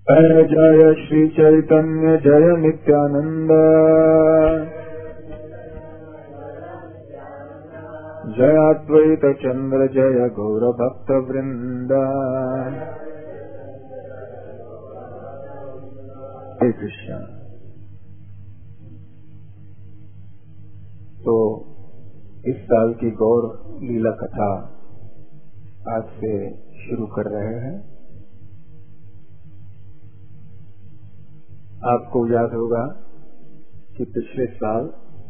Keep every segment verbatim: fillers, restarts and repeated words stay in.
जय जय श्री चैतन्य जय नित्यानंद, जय अद्वैत चंद्र जय गौर भक्त वृंद। हरे कृष्ण। तो इस साल की गौर लीला कथा आज से शुरू कर रहे हैं। आपको याद होगा कि पिछले साल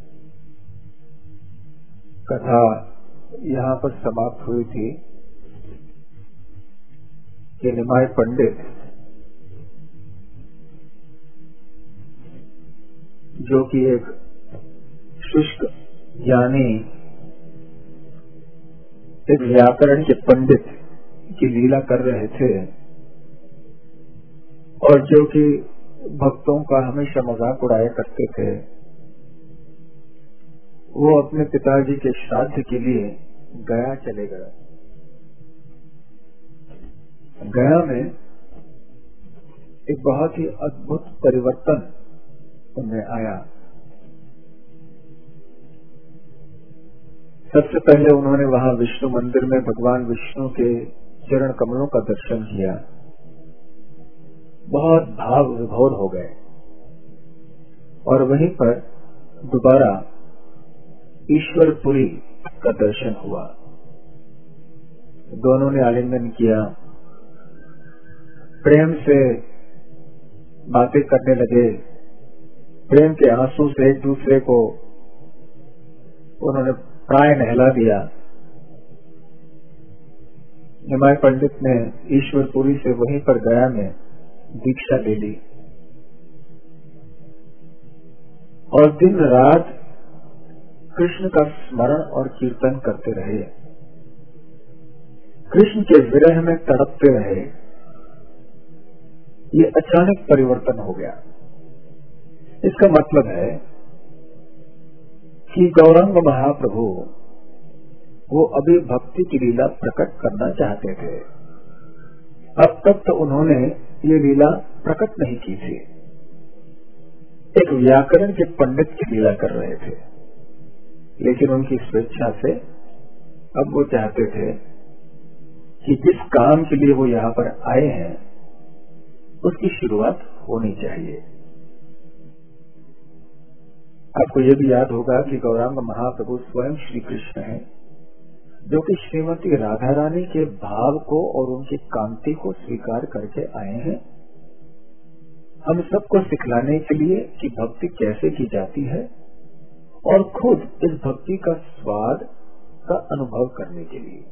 कथा यहाँ पर समाप्त हुई थी कि निमाय पंडित जो कि एक शुष्क ज्ञानी एक व्याकरण के पंडित की लीला कर रहे थे और जो कि भक्तों का हमेशा मजाक उड़ाया करते थे, वो अपने पिताजी के श्राद्ध के लिए गया चले गए। गया में एक बहुत ही अद्भुत परिवर्तन उनमें आया। सबसे पहले उन्होंने वहां विष्णु मंदिर में भगवान विष्णु के चरण कमलों का दर्शन किया। बहुत भाव विभोर हो गए और वहीं पर दोबारा ईश्वरपुरी का दर्शन हुआ। दोनों ने आलिंगन किया, प्रेम से बातें करने लगे, प्रेम के आंसू से एक दूसरे को उन्होंने प्राय नहला दिया। निमाय पंडित ने ईश्वरपुरी से वहीं पर गया में दीक्षा ले ली और दिन रात कृष्ण का स्मरण और कीर्तन करते रहे, कृष्ण के विरह में तड़पते रहे। ये अचानक परिवर्तन हो गया। इसका मतलब है कि गौरांग महाप्रभु वो अभी भक्ति की लीला प्रकट करना चाहते थे। अब तक तो उन्होंने ये लीला प्रकट नहीं की थी, एक व्याकरण के पंडित की लीला कर रहे थे। लेकिन उनकी स्वेच्छा से अब वो चाहते थे कि जिस काम के लिए वो यहाँ पर आए हैं उसकी शुरुआत होनी चाहिए। आपको ये भी याद होगा कि गौरांग महाप्रभु स्वयं श्री कृष्ण हैं, जो कि श्रीमती राधा रानी के भाव को और उनकी कांति को स्वीकार करके आए हैं हम सबको सिखलाने के लिए कि भक्ति कैसे की जाती है और खुद इस भक्ति का स्वाद का अनुभव करने के लिए।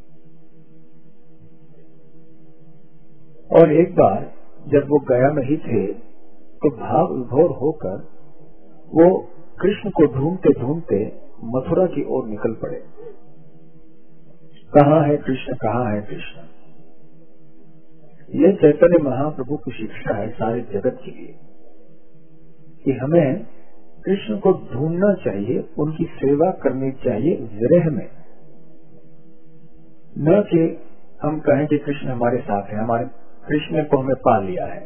और एक बार जब वो गया में ही थे तो भाव विभोर होकर वो कृष्ण को ढूंढते ढूंढते मथुरा की ओर निकल पड़े। कहाँ है कृष्ण, कहाँ है कृष्ण? ये चैतन्य महाप्रभु की शिक्षा है सारे जगत के लिए कि हमें कृष्ण को ढूंढना चाहिए, उनकी सेवा करनी चाहिए विरह में, न कि हम कहें कि कृष्ण हमारे साथ है, हमारे कृष्ण को हमें पा लिया है।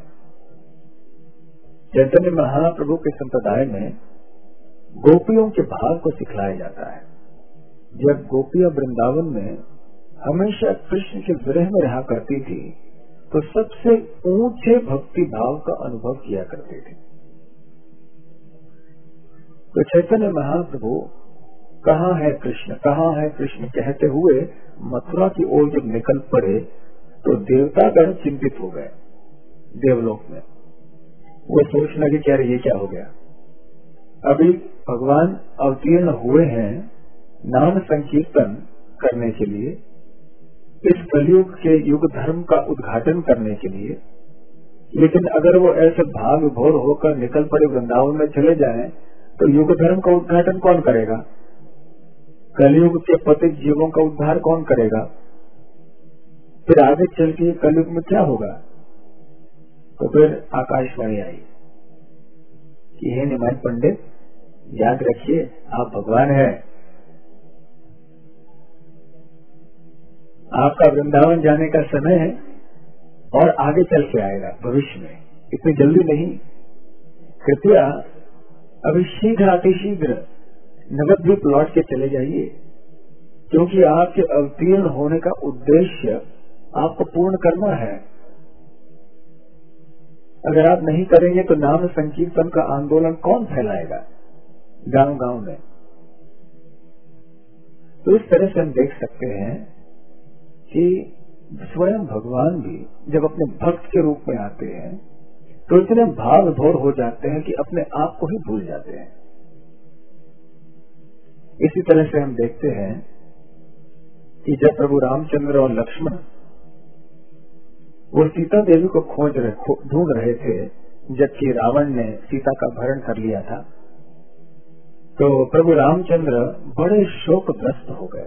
चैतन्य महाप्रभु के संप्रदाय में गोपियों के भाव को सिखलाया जाता है। जब गोपियां वृंदावन में हमेशा कृष्ण के विरह में रहा करती थी तो सबसे ऊंचे भक्ति भाव का अनुभव किया करते थे। तो चैतन्य महाप्रभु कहाँ है कृष्ण, कहाँ है कृष्ण कहते हुए मथुरा की ओर जब निकल पड़े तो देवतागण चिंतित हो गए। देवलोक में वो सोचने लगे क्या ये क्या हो गया। अभी भगवान अवतीर्ण हुए हैं नाम संकीर्तन करने के लिए, इस कलयुग के युग धर्म का उद्घाटन करने के लिए, लेकिन अगर वो ऐसे भाव विभोर होकर निकल पड़े वृंदावन में चले जाएं तो युग धर्म का उद्घाटन कौन करेगा? कलयुग के पतित जीवों का उद्धार कौन करेगा? फिर आगे चल के कलयुग में क्या होगा? तो फिर आकाशवाणी आई कि हे निमाय पंडित, याद रखिए आप भगवान हैं, आपका वृंदावन जाने का समय है, और आगे चल के आएगा भविष्य में, इतनी जल्दी नहीं। कृपया अभी शीघ्र अतिशीघ्र नवद्वीप लौट के चले जाइए, क्योंकि आपके अवतीर्ण होने का उद्देश्य आपको पूर्ण करना है। अगर आप नहीं करेंगे तो नाम संकीर्तन का आंदोलन कौन फैलाएगा गांव गांव में। तो इस तरह से हम देख सकते हैं कि स्वयं भगवान भी जब अपने भक्त के रूप में आते हैं तो इतने भाव विभोर हो जाते हैं कि अपने आप को ही भूल जाते हैं। इसी तरह से हम देखते हैं कि जब प्रभु रामचंद्र और लक्ष्मण वो सीता देवी को खोज रहे खो, ढूंढ रहे थे, जबकि रावण ने सीता का अपहरण कर लिया था, तो प्रभु रामचंद्र बड़े शोकग्रस्त हो गए,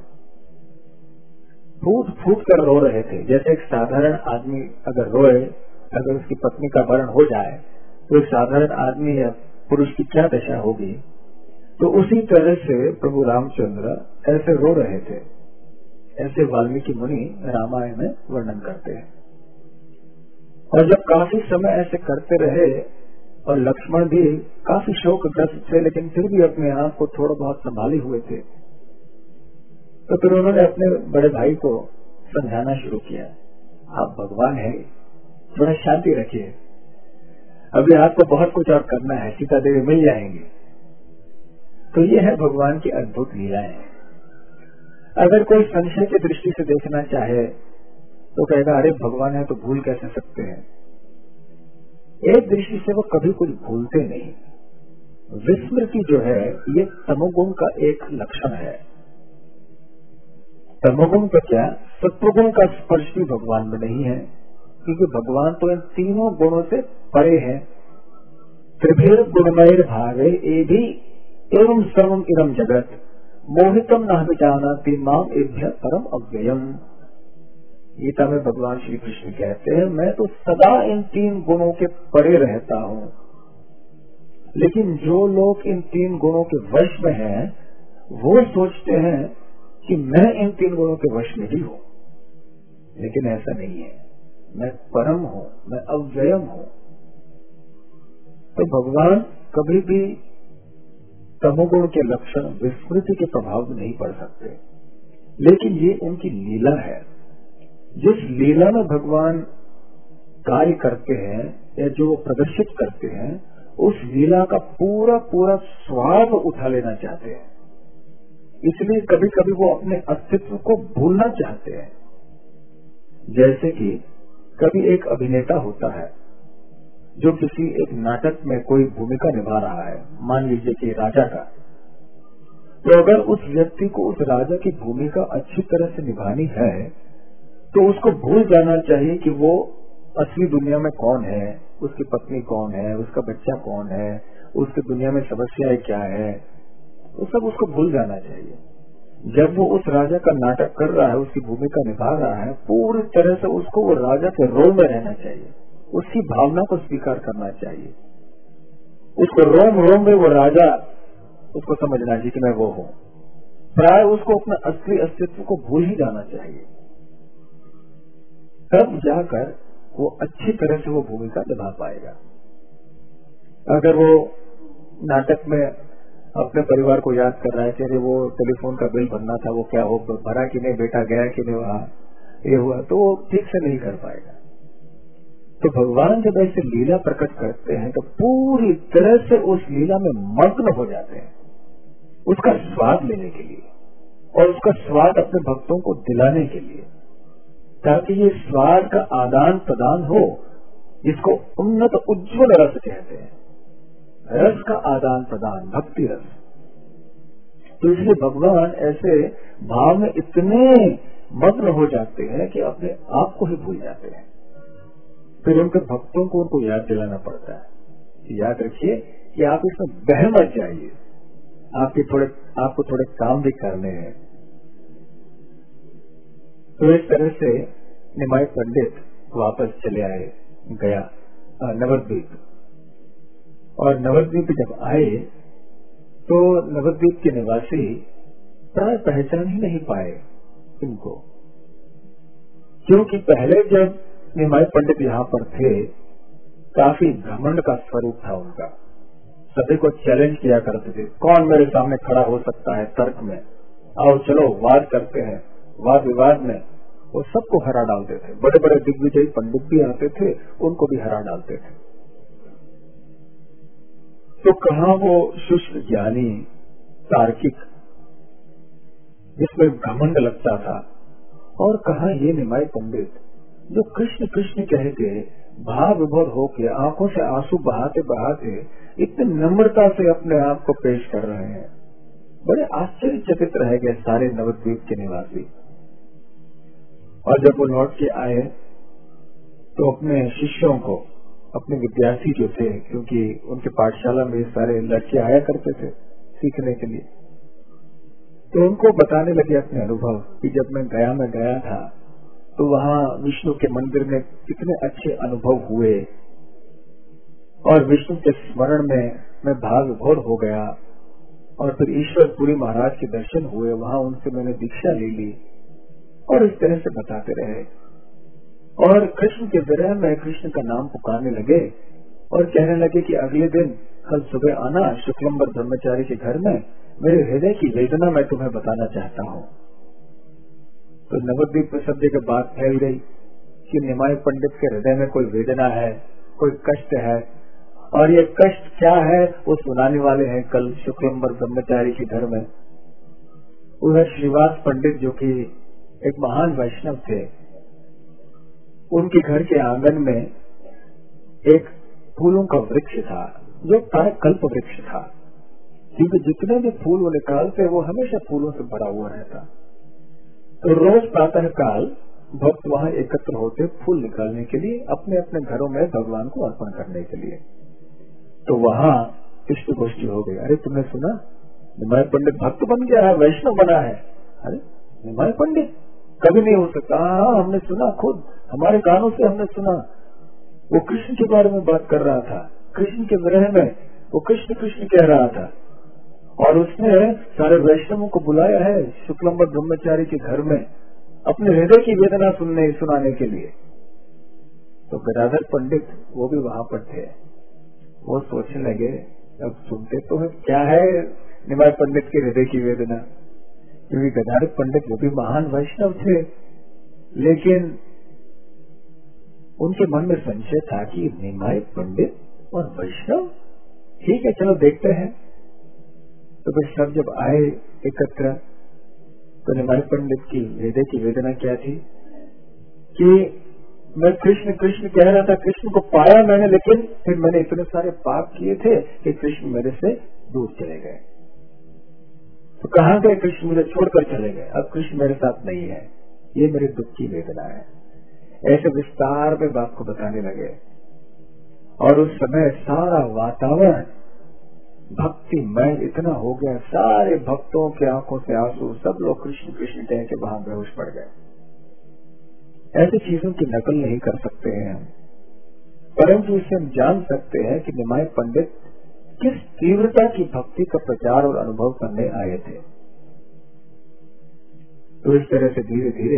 फूट फूट कर रो रहे थे। जैसे एक साधारण आदमी अगर रोए, अगर उसकी पत्नी का अपहरण हो जाए तो एक साधारण आदमी या पुरुष की क्या दशा होगी, तो उसी तरह से प्रभु रामचंद्र ऐसे रो रहे थे। ऐसे वाल्मीकि मुनि रामायण में वर्णन करते हैं। और जब काफी समय ऐसे करते रहे और लक्ष्मण भी काफी शोकग्रस्त थे, लेकिन फिर भी अपने आप को थोड़ा बहुत संभाले हुए थे, तो फिर उन्होंने अपने बड़े भाई को समझाना शुरू किया, आप भगवान हैं, थोड़ा शांति रखिए, अभी आपको बहुत कुछ और करना है, सीता देवी मिल जाएंगी। तो ये है भगवान की अद्भुत लीलाएं। अगर कोई संशय की दृष्टि से देखना चाहे तो कहेगा अरे भगवान है तो भूल कैसे सकते हैं। एक दृष्टि से वो कभी कुछ भूलते नहीं। विस्मृति जो है ये तमोगुण का एक लक्षण है। तमोगुण का क्या, सत्वगुण का स्पर्श भी भगवान में नहीं है, क्योंकि भगवान तो इन तीनों गुणों से परे है। त्रिभेद गुणमय भावे एभी एवं सर्वम इदम जगत मोहितम न विजानाति माम एभ्य परम अव्ययम। गीता में भगवान श्री कृष्ण कहते हैं, मैं तो सदा इन तीन गुणों के परे रहता हूँ, लेकिन जो लोग इन तीन गुणों के वश में हैं, वो सोचते हैं कि मैं इन तीन गुणों के वश में ही हूँ, लेकिन ऐसा नहीं है। मैं परम हूँ, मैं अव्ययम हूँ। तो भगवान कभी भी तमोगुण के लक्षण विस्मृति के प्रभाव में नहीं पड़ सकते, लेकिन ये उनकी लीला है। जिस लीला में भगवान कार्य करते हैं या जो वो प्रदर्शित करते हैं, उस लीला का पूरा पूरा स्वाद उठा लेना चाहते हैं, इसलिए कभी कभी वो अपने अस्तित्व को भूलना चाहते हैं। जैसे कि कभी एक अभिनेता होता है जो किसी एक नाटक में कोई भूमिका निभा रहा है, मान लीजिए कि राजा का, तो अगर उस व्यक्ति को उस राजा की भूमिका अच्छी तरह से निभानी है तो उसको भूल जाना चाहिए कि वो असली दुनिया में कौन है, उसकी पत्नी कौन है, उसका बच्चा कौन है, उसकी दुनिया में समस्याएं क्या है, वो सब उसको भूल जाना चाहिए। जब वो उस राजा का नाटक कर रहा है, उसकी भूमिका निभा रहा है, पूरी तरह से उसको वो राजा के रोल में रहना चाहिए, उसकी भावना को स्वीकार करना चाहिए, उसको रोम रोम में वो राजा उसको समझना चाहिए कि मैं वो हूँ। प्राय उसको अपना असली अस्तित्व को भूल ही जाना चाहिए, तब जाकर वो अच्छी तरह से वो भूमिका निभा पाएगा। अगर वो नाटक में अपने परिवार को याद कर रहा है कि वो टेलीफोन का बिल भरना था, वो क्या हो भरा कि नहीं, बेटा गया कि नहीं वहां, ये हुआ, तो वो ठीक से नहीं कर पाएगा। तो भगवान जब ऐसे लीला प्रकट करते हैं तो पूरी तरह से उस लीला में मग्न हो जाते हैं, उसका स्वाद लेने के लिए और उसका स्वाद अपने भक्तों को दिलाने के लिए, ताकि ये स्वाद का आदान प्रदान हो, जिसको उन्नत उज्ज्वल रस कहते हैं। रस का आदान प्रदान, भक्ति रस। तो इसलिए भगवान ऐसे भाव में इतने मग्न हो जाते हैं कि अपने आप को ही भूल जाते हैं। फिर उनके भक्तों को उनको याद दिलाना पड़ता है। याद रखिए कि आप इसमें बह मत जाइए, आपके थोड़े आपको थोड़े काम भी करने हैं। तो इस तरह से निमाई पंडित वापस चले आए गया नवद्वीप, और नवद्वीप जब आए तो नवद्वीप के निवासी प्राय पहचान ही नहीं पाए इनको, क्योंकि पहले जब निमाई पंडित यहाँ पर थे, काफी घमंड का स्वरूप था उनका। सभी को चैलेंज किया करते थे, कौन मेरे सामने खड़ा हो सकता है तर्क में, आओ चलो वाद करते हैं। वाद विवाद में वो सबको हरा डालते थे। बड़े बड़े दिग्विजयी पंडित भी आते थे, उनको भी हरा डालते थे। तो कहाँ वो शुष्क ज्ञानी तार्किक जिसमें घमंड लगता था, और कहाँ ये निमाई पंडित जो कृष्ण कृष्ण कह के भाव विभोर होके आंखों से आंसू बहाते बहाते इतने नम्रता से अपने आप को पेश कर रहे हैं। बड़े आश्चर्यचकित रह गए सारे नवद्वीप के निवासी। और जब वो लौट के आए तो अपने शिष्यों को, अपने विद्यार्थी जो थे, क्योंकि उनके पाठशाला में सारे लड़के आया करते थे सीखने के लिए, तो उनको बताने लगे अपने अनुभव कि जब मैं गया में गया था तो वहाँ विष्णु के मंदिर में कितने अच्छे अनुभव हुए, और विष्णु के स्मरण में मैं भाव विभोर हो गया, और फिर ईश्वरपुरी महाराज के दर्शन हुए, वहाँ उनसे मैंने दीक्षा ले ली, और इस तरह से बताते रहे। और कृष्ण के विरह में कृष्ण का नाम पुकारने लगे और कहने लगे कि अगले दिन कल सुबह आना शुक्लम्बर ब्रह्मचारी के घर में, मेरे हृदय की वेदना मैं तुम्हें बताना चाहता हूँ। तो नवद्वीप में सब जगह बात फैल गई कि निमाई पंडित के हृदय में कोई वेदना है, कोई कष्ट है, और ये कष्ट क्या है वो सुनाने वाले हैं कल शुक्लम्बर ब्रह्मचारी के घर में। उधर श्रीवास पंडित जो कि एक महान वैष्णव थे, उनके घर के आंगन में एक फूलों का वृक्ष था जो कल्प वृक्ष था, क्योंकि जितने भी फूल वो निकालते वो हमेशा फूलों से भरा हुआ रहता। तो रोज प्रातः काल भक्त वहाँ एकत्र होते फूल निकालने के लिए, अपने अपने घरों में भगवान को अर्पण करने के लिए। तो वहाँ इष्ट गोष्ठी हो गई। अरे तुमने सुना निमाई पंडित भक्त बन गया है, वैष्णव बना है। अरे निमाई पंडित कभी नहीं हो सकता। हाँ हमने सुना, खुद हमारे कानों से हमने सुना। वो कृष्ण के बारे में बात कर रहा था, कृष्ण के विरह में वो कृष्ण कृष्ण कह रहा था, और उसने सारे वैष्णवों को बुलाया है शुक्लम्बर ब्रह्मचारी के घर में अपने हृदय की वेदना सुनने सुनाने के लिए। तो गदाधर पंडित वो भी वहां पर थे। वो सोचने लगे अब सुनते तो है क्या है निमाई पंडित के हृदय की वेदना, क्योंकि गदाधर पंडित वो भी महान वैष्णव थे, लेकिन उनके मन में संशय था कि निमाई पंडित और वैष्णव, ठीक है चलो देखते हैं। तो फिर सब जब आए एकत्र, तो निमाई पंडित की हृदय की वेदना क्या थी कि मैं कृष्ण कृष्ण कह रहा था, कृष्ण को पाया मैंने, लेकिन फिर मैंने इतने सारे पाप किए थे कि कृष्ण मेरे से दूर चले गए। तो कहाँ गए कृष्ण, मुझे छोड़कर चले गए, अब कृष्ण मेरे साथ नहीं है, ये मेरे दुख की वेदना है। ऐसे विस्तार में बात को बताने लगे, और उस समय सारा वातावरण भक्तिमय इतना हो गया, सारे भक्तों के आंखों से आंसू, सब लोग कृष्ण कृष्ण कह के वहां बेहोश पड़ गए। ऐसी चीजों की नकल नहीं कर सकते हैं हम, परंतु इससे हम जान सकते हैं कि निमाई पंडित किस तीव्रता की भक्ति का प्रचार और अनुभव करने आए थे। तो इस तरह से धीरे धीरे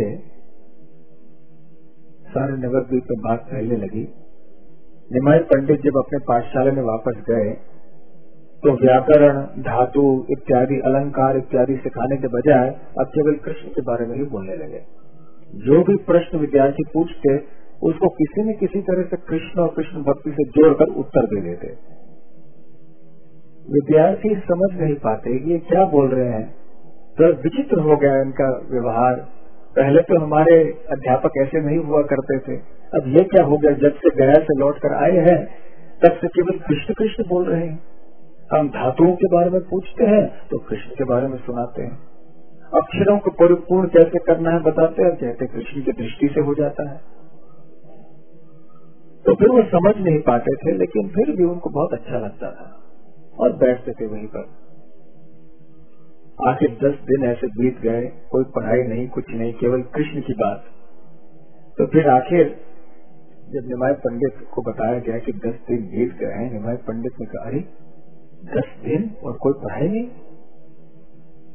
सारे नवद्वीप में बात फैलने लगी। निमाई पंडित जब अपने पाठशाला में वापस गए तो व्याकरण, धातु इत्यादि, अलंकार इत्यादि सिखाने के बजाय अब केवल कृष्ण के बारे में ही बोलने लगे। जो भी प्रश्न विद्यार्थी पूछते उसको किसी न किसी तरह से कृष्ण और कृष्ण भक्ति से जोड़कर उत्तर दे देते। विद्यार्थी समझ नहीं पाते कि ये क्या बोल रहे हैं, तो विचित्र हो गया इनका व्यवहार। पहले तो हमारे अध्यापक ऐसे नहीं हुआ करते थे, अब ये क्या हो गया, जब से गया से लौट कर आए हैं तब से केवल कृष्ण कृष्ण बोल रहे हैं। हम धातुओं के बारे में पूछते हैं तो कृष्ण के बारे में सुनाते हैं, अक्षरों को परिपूर्ण कैसे करना है बताते हैं, कहते कृष्ण की दृष्टि से हो जाता है। तो फिर वो समझ नहीं पाते थे, लेकिन फिर भी उनको बहुत अच्छा लगता था और बैठते थे वहीं पर। आखिर दस दिन ऐसे बीत गए, कोई पढ़ाई नहीं, कुछ नहीं, केवल कृष्ण की बात। तो फिर आखिर जब निमाई पंडित को बताया गया कि दस दिन बीत गए हैं, निमाई पंडित ने कहा अरे दस दिन और कोई पढ़ाई नहीं।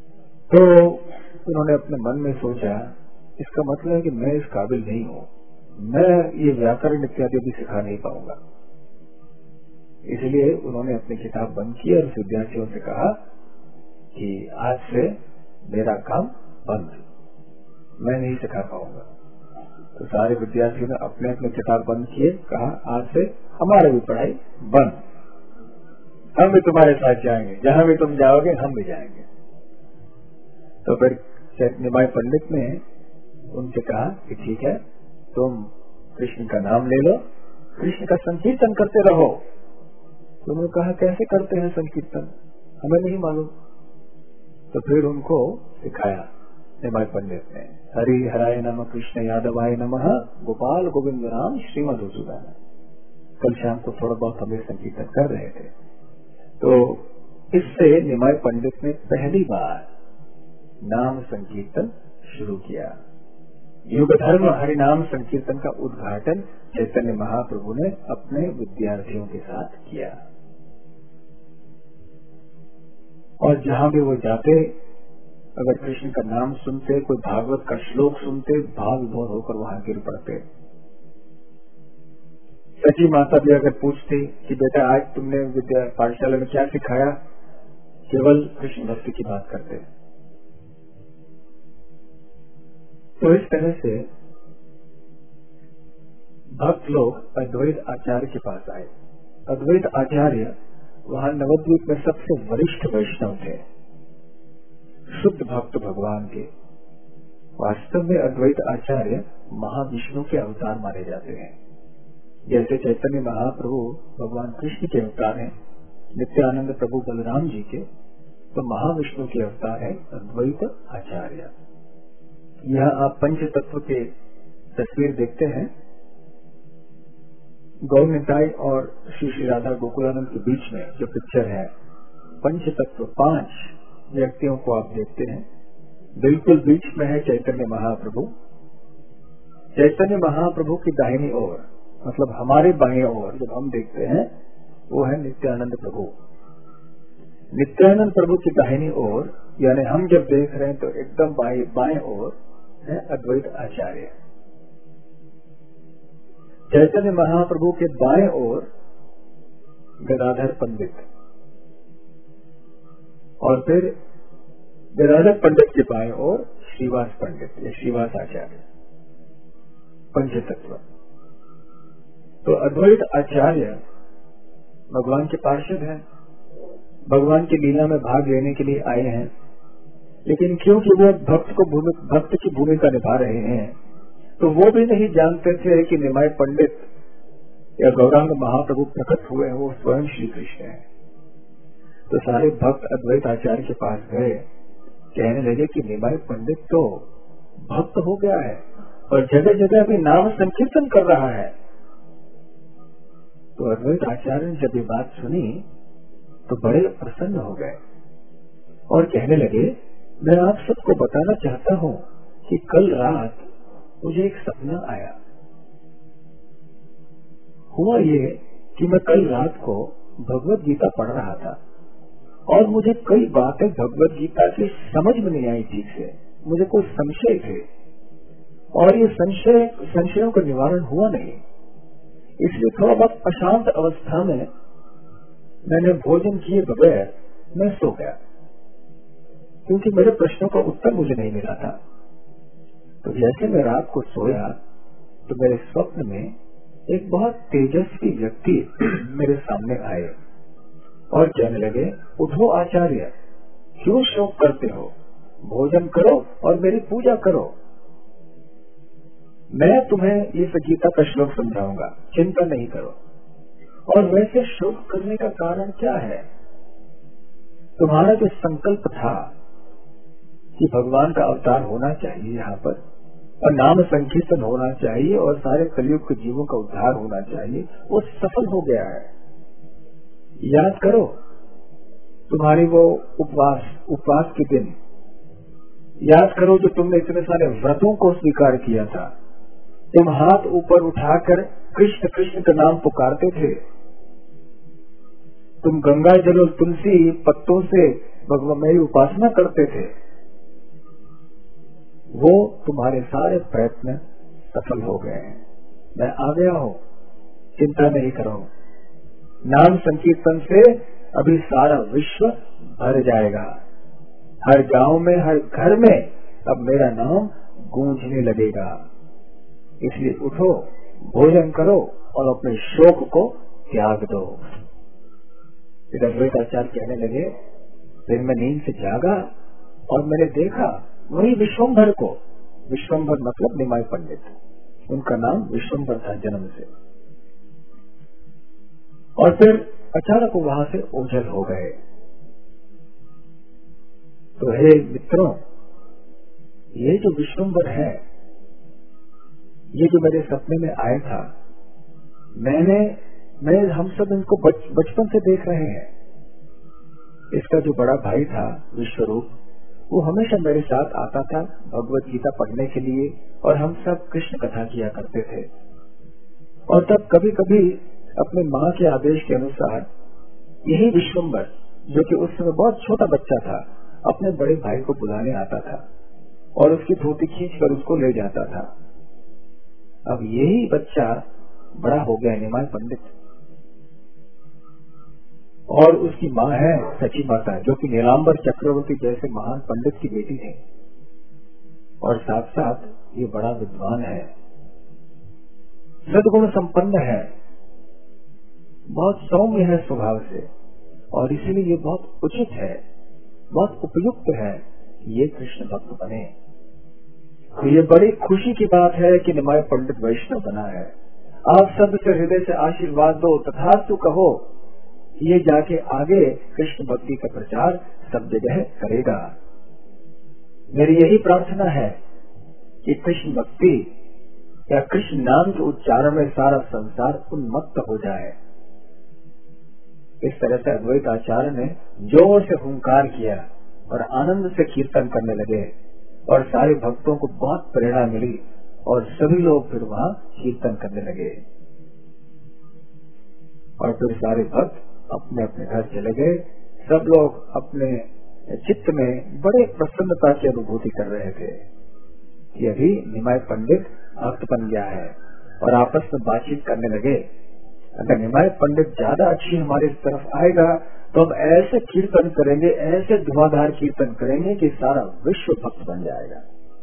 तो उन्होंने अपने मन में सोचा इसका मतलब है कि मैं इस काबिल नहीं हूँ, मैं ये व्याकरण इत्यादि भी सिखा नहीं पाऊंगा। इसलिए उन्होंने अपनी किताब बंद की और विद्यार्थियों से कहा कि आज से मेरा काम बंद, मैं नहीं सिखा पाऊंगा। तो सारे विद्यार्थियों ने अपने अपने किताब बंद किए, कहा आज से हमारी भी पढ़ाई बंद, हम भी तुम्हारे साथ जाएंगे, जहां भी तुम जाओगे हम भी जाएंगे। तो फिर निमाई पंडित ने उनसे कहा कि ठीक है, तुम कृष्ण का नाम ले लो, कृष्ण का संकीर्तन करते रहो। तो उन्होंने कहा कैसे करते हैं संकीर्तन, हमें नहीं मालूम। तो फिर उनको सिखाया निमाई पंडित ने, हरि हराय नमः, कृष्ण यादवाय नमः, गोपाल गोविंद राम श्रीमद मधुसूदन। कल शाम को थोड़ा बहुत हम संकीर्तन कर रहे थे। तो इससे निमाई पंडित ने पहली बार नाम संकीर्तन शुरू किया। युग धर्म हरिनाम संकीर्तन का उद्घाटन चैतन्य महाप्रभु ने अपने विद्यार्थियों के साथ किया। और जहां भी वो जाते, अगर कृष्ण का नाम सुनते, कोई भागवत का श्लोक सुनते, भाव विभोर होकर वहां गिर पड़ते। सची माता भी अगर पूछती कि बेटा आज तुमने विद्या पाठशाला में क्या सिखाया, केवल कृष्ण भक्ति की बात करते। तो इस तरह से भक्त लोग अद्वैत आचार्य के पास आए। अद्वैत आचार्य वहां नवद्वीप में सबसे वरिष्ठ वैष्णव थे, शुद्ध भक्त भगवान के। वास्तव में अद्वैत आचार्य महाविष्णु के अवतार माने जाते हैं। जैसे चैतन्य महाप्रभु भगवान कृष्ण के अवतार हैं, नित्यानंद प्रभु बलराम जी के, तो महाविष्णु के अवतार है अद्वैत आचार्य। यहाँ आप पंच तत्व के तस्वीर देखते हैं। गौर निताई और श्री श्री राधा गोकुलानंद के बीच में जो पिक्चर है, पंच तत्व पांच व्यक्तियों को आप देखते हैं। बिल्कुल बीच में है चैतन्य महाप्रभु। चैतन्य महाप्रभु की दाहिनी ओर, मतलब हमारे बाएं ओर जब हम देखते हैं, वो है नित्यानंद प्रभु। नित्यानंद प्रभु की दाहिनी ओर, यानी हम जब देख रहे हैं तो एकदम बाएं बाएं ओर है अद्वैत आचार्य। चैतन्य महाप्रभु के बाएं ओर गदाधर पंडित, और फिर गदाधर पंडित के बाएं ओर श्रीवास पंडित या श्रीवास आचार्य। पंचतत्व। तो अद्वैत आचार्य भगवान के पार्षद हैं, भगवान की लीला में भाग लेने के लिए आए हैं। लेकिन क्योंकि वो भक्त को भक्त की भूमिका निभा रहे हैं, तो वो भी नहीं जानते थे कि निमाई पंडित या गौरांग महाप्रभु प्रकट हुए हैं, वो स्वयं श्री कृष्ण है। तो सारे भक्त अद्वैत आचार्य के पास गए, कहने लगे कि निमाई पंडित तो भक्त हो गया है और जगह जगह भी नाम संकीर्तन कर रहा है। तो अद्वैत आचार्य ने जब ये बात सुनी तो बड़े प्रसन्न हो गए और कहने लगे, मैं आप सबको बताना चाहता हूँ कि कल रात मुझे एक सपना आया। हुआ ये कि मैं कल रात को भगवत गीता पढ़ रहा था और मुझे कई बातें भगवत गीता की समझ में नहीं आई ठीक से, मुझे कोई संशय थे और ये संशय संशयों का निवारण हुआ नहीं। इसलिए थोड़ा बहुत अशांत अवस्था में मैंने भोजन किए बगैर मैं सो गया, क्योंकि मेरे प्रश्नों का उत्तर मुझे नहीं मिला था। तो जैसे मैं रात को सोया तो मेरे स्वप्न में एक बहुत तेजस्वी व्यक्ति मेरे सामने आए और कहने लगे, उठो आचार्य, क्यों शोक करते हो, भोजन करो और मेरी पूजा करो। मैं तुम्हें ये गीता का श्लोक समझाऊंगा, चिंता नहीं करो। और वैसे शोक करने का कारण क्या है? तुम्हारा जो संकल्प था कि भगवान का अवतार होना चाहिए यहाँ पर और नाम संकीर्तन होना चाहिए और सारे कलयुग के जीवों का उद्धार होना चाहिए, वो सफल हो गया है। याद करो तुम्हारी वो उपवास उपवास के दिन, याद करो जो तुमने इतने सारे व्रतों को स्वीकार किया था। तुम हाथ ऊपर उठाकर कृष्ण कृष्ण का नाम पुकारते थे। तुम गंगा जल और तुलसी पत्तों से भगवान मेरी उपासना करते थे। वो तुम्हारे सारे प्रयत्न सफल हो गए हैं। मैं आ गया हूँ, चिंता नहीं करो। नाम संकीर्तन से अभी सारा विश्व भर जाएगा। हर गांव में, हर घर में अब मेरा नाम गूंजने लगेगा। इसलिए उठो, भोजन करो और अपने शोक को त्याग दो। फिर अद्वैताचार्य कहने लगे, फिर मैं नींद से जागा और मैंने देखा वही विश्वम्भर को। विश्वम्भर मतलब निमाय पंडित, उनका नाम विश्वम्भर था जन्म से। और फिर अचानक वहां से ओझल हो गए। तो हे मित्रों, ये जो विश्वम्भर है, ये जो मेरे सपने में आया था, मैंने मैं हम सब इनको बच, बचपन से देख रहे हैं। इसका जो बड़ा भाई था विश्वरूप, वो हमेशा मेरे साथ आता था भगवत गीता पढ़ने के लिए, और हम सब कृष्ण कथा किया करते थे। और तब कभी कभी अपने माँ के आदेश के अनुसार यही विश्वम्भर, जो कि उस समय बहुत छोटा बच्चा था, अपने बड़े भाई को बुलाने आता था और उसकी धोती खींच कर उसको ले जाता था। अब यही बच्चा बड़ा हो गया निमाय पंडित, और उसकी माँ है सची माता, जो कि नीलांबर चक्रवर्ती जैसे महान पंडित की बेटी है। और साथ साथ ये बड़ा विद्वान है, सद्गुण संपन्न है, बहुत सौम्य है स्वभाव से, और इसीलिए ये बहुत उचित है, बहुत उपयुक्त है ये कृष्ण भक्त बने। तो ये बड़ी खुशी की बात है कि निमाय पंडित वैष्णव बना है। आप सब से हृदय से आशीर्वाद दो, तथास्तु कहो, ये जाके आगे कृष्ण भक्ति का प्रचार सब जगह करेगा। मेरी यही प्रार्थना है कि कृष्ण भक्ति या कृष्ण नाम के उच्चारण में सारा संसार उन्मत्त हो जाए। इस तरह से अद्वैत आचार्य ने जोर से हुंकार किया और आनंद से कीर्तन करने लगे, और सारे भक्तों को बहुत प्रेरणा मिली और सभी लोग फिर वहाँ कीर्तन करने लगे। और फिर सारे भक्त अपने अपने घर चले गए। सब लोग अपने चित्त में बड़े प्रसन्नता की अनुभूति कर रहे थे कि अभी निमाय पंडित भक्त बन गया है, और आपस में बातचीत करने लगे, अगर निमाय पंडित ज्यादा अच्छी हमारी तरफ आएगा तो हम ऐसे कीर्तन करेंगे, ऐसे धुआंधार कीर्तन करेंगे कि सारा विश्व भक्त बन जाएगा।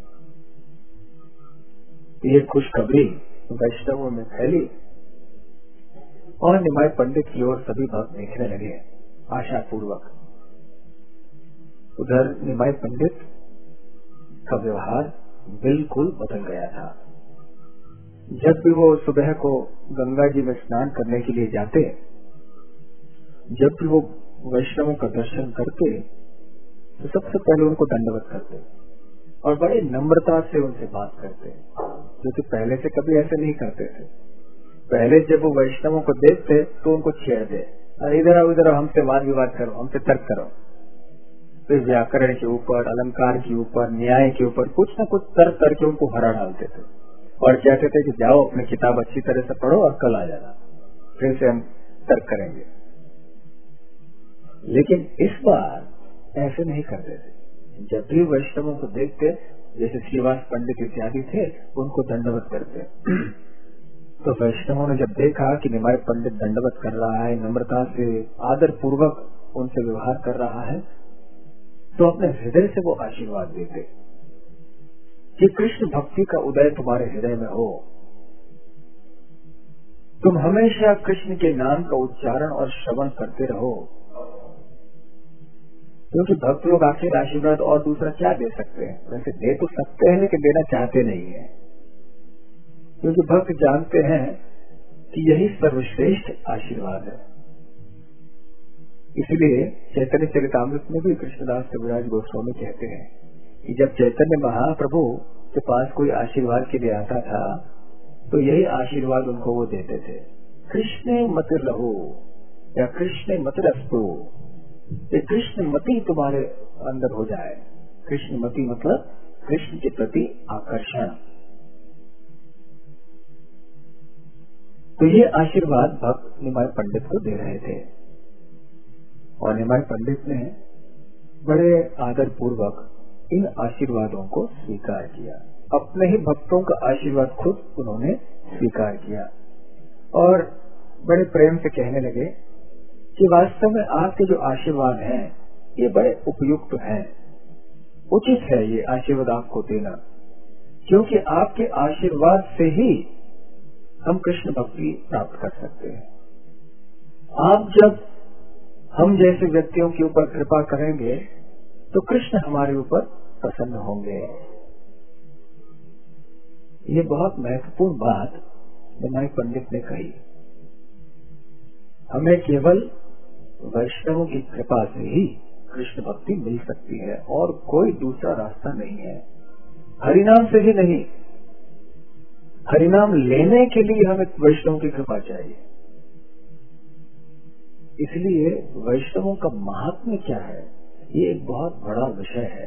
ये खुशखबरी वैष्णवों में फैली और निमाय पंडित की ओर सभी भक्त देखने लगे आशा पूर्वक। उधर निमाय पंडित का व्यवहार बिल्कुल बदल गया था। जब भी वो सुबह को गंगा जी में स्नान करने के लिए जाते, जब भी वो वैष्णवों का दर्शन करते, तो सबसे पहले उनको दंडवत करते और बड़ी नम्रता से उनसे बात करते, जो कि पहले से कभी ऐसे नहीं करते थे। पहले जब वो वैष्णवों को देखते तो उनको छेड़ते, अरे इधर आओ, इधर हमसे वाद विवाद करो, हमसे तर्क करो। फिर व्याकरण के ऊपर, अलंकार के ऊपर, न्याय के ऊपर कुछ न कुछ तर्क करके उनको हरा डालते थे और कहते थे कि जाओ अपनी किताब अच्छी तरह से पढ़ो और कल आ जाना, फिर से हम तर्क करेंगे। लेकिन इस बार ऐसे नहीं करते थे। जब भी वैष्णवों को देखते, जैसे श्रीवास पंडित इत्यादि थे, उनको दंडवत करते। तो वैष्णवों ने जब देखा कि निमाय पंडित दंडवत कर रहा है, नम्रता से आदर पूर्वक उनसे व्यवहार कर रहा है, तो अपने हृदय से वो आशीर्वाद देते कि कृष्ण भक्ति का उदय तुम्हारे हृदय में हो, तुम हमेशा कृष्ण के नाम का उच्चारण और श्रवण करते रहो। क्योंकि भक्त लोग आखिर आशीर्वाद और दूसरा क्या दे सकते हैं? वैसे दे तो सकते हैं लेकिन देना चाहते नहीं है, क्योंकि भक्त जानते हैं कि यही सर्वश्रेष्ठ आशीर्वाद है। इसलिए चैतन्य चरितामृत में भी कृष्णदास कविराज गोस्वामी कहते हैं कि जब चैतन्य महाप्रभु के पास कोई आशीर्वाद के लिए आता था, तो यही आशीर्वाद उनको वो देते थे, कृष्ण मत रहो या कृष्ण मत रस्तो, कि कृष्ण मति तुम्हारे अंदर हो जाए। कृष्ण मति मतलब कृष्ण के प्रति आकर्षण। तो ये आशीर्वाद भक्त निमाय पंडित को दे रहे थे, और निमाय पंडित ने बड़े आदर पूर्वक इन आशीर्वादों को स्वीकार किया। अपने ही भक्तों का आशीर्वाद खुद उन्होंने स्वीकार किया और बड़े प्रेम से कहने लगे कि वास्तव में आपके जो आशीर्वाद हैं ये बड़े उपयुक्त हैं, उचित है ये आशीर्वाद आपको देना, क्योंकि आपके आशीर्वाद से ही हम कृष्ण भक्ति प्राप्त कर सकते हैं। आप जब हम जैसे व्यक्तियों के ऊपर कृपा करेंगे तो कृष्ण हमारे ऊपर प्रसन्न होंगे। ये बहुत महत्वपूर्ण बात बनाई पंडित ने कही। हमें केवल वैष्णवों की कृपा से ही कृष्ण भक्ति मिल सकती है और कोई दूसरा रास्ता नहीं है। हरिनाम से भी नहीं, हरिनाम लेने के लिए हमें वैष्णवों की कृपा चाहिए। इसलिए वैष्णवों का महात्म्य क्या है, ये एक बहुत बड़ा विषय है।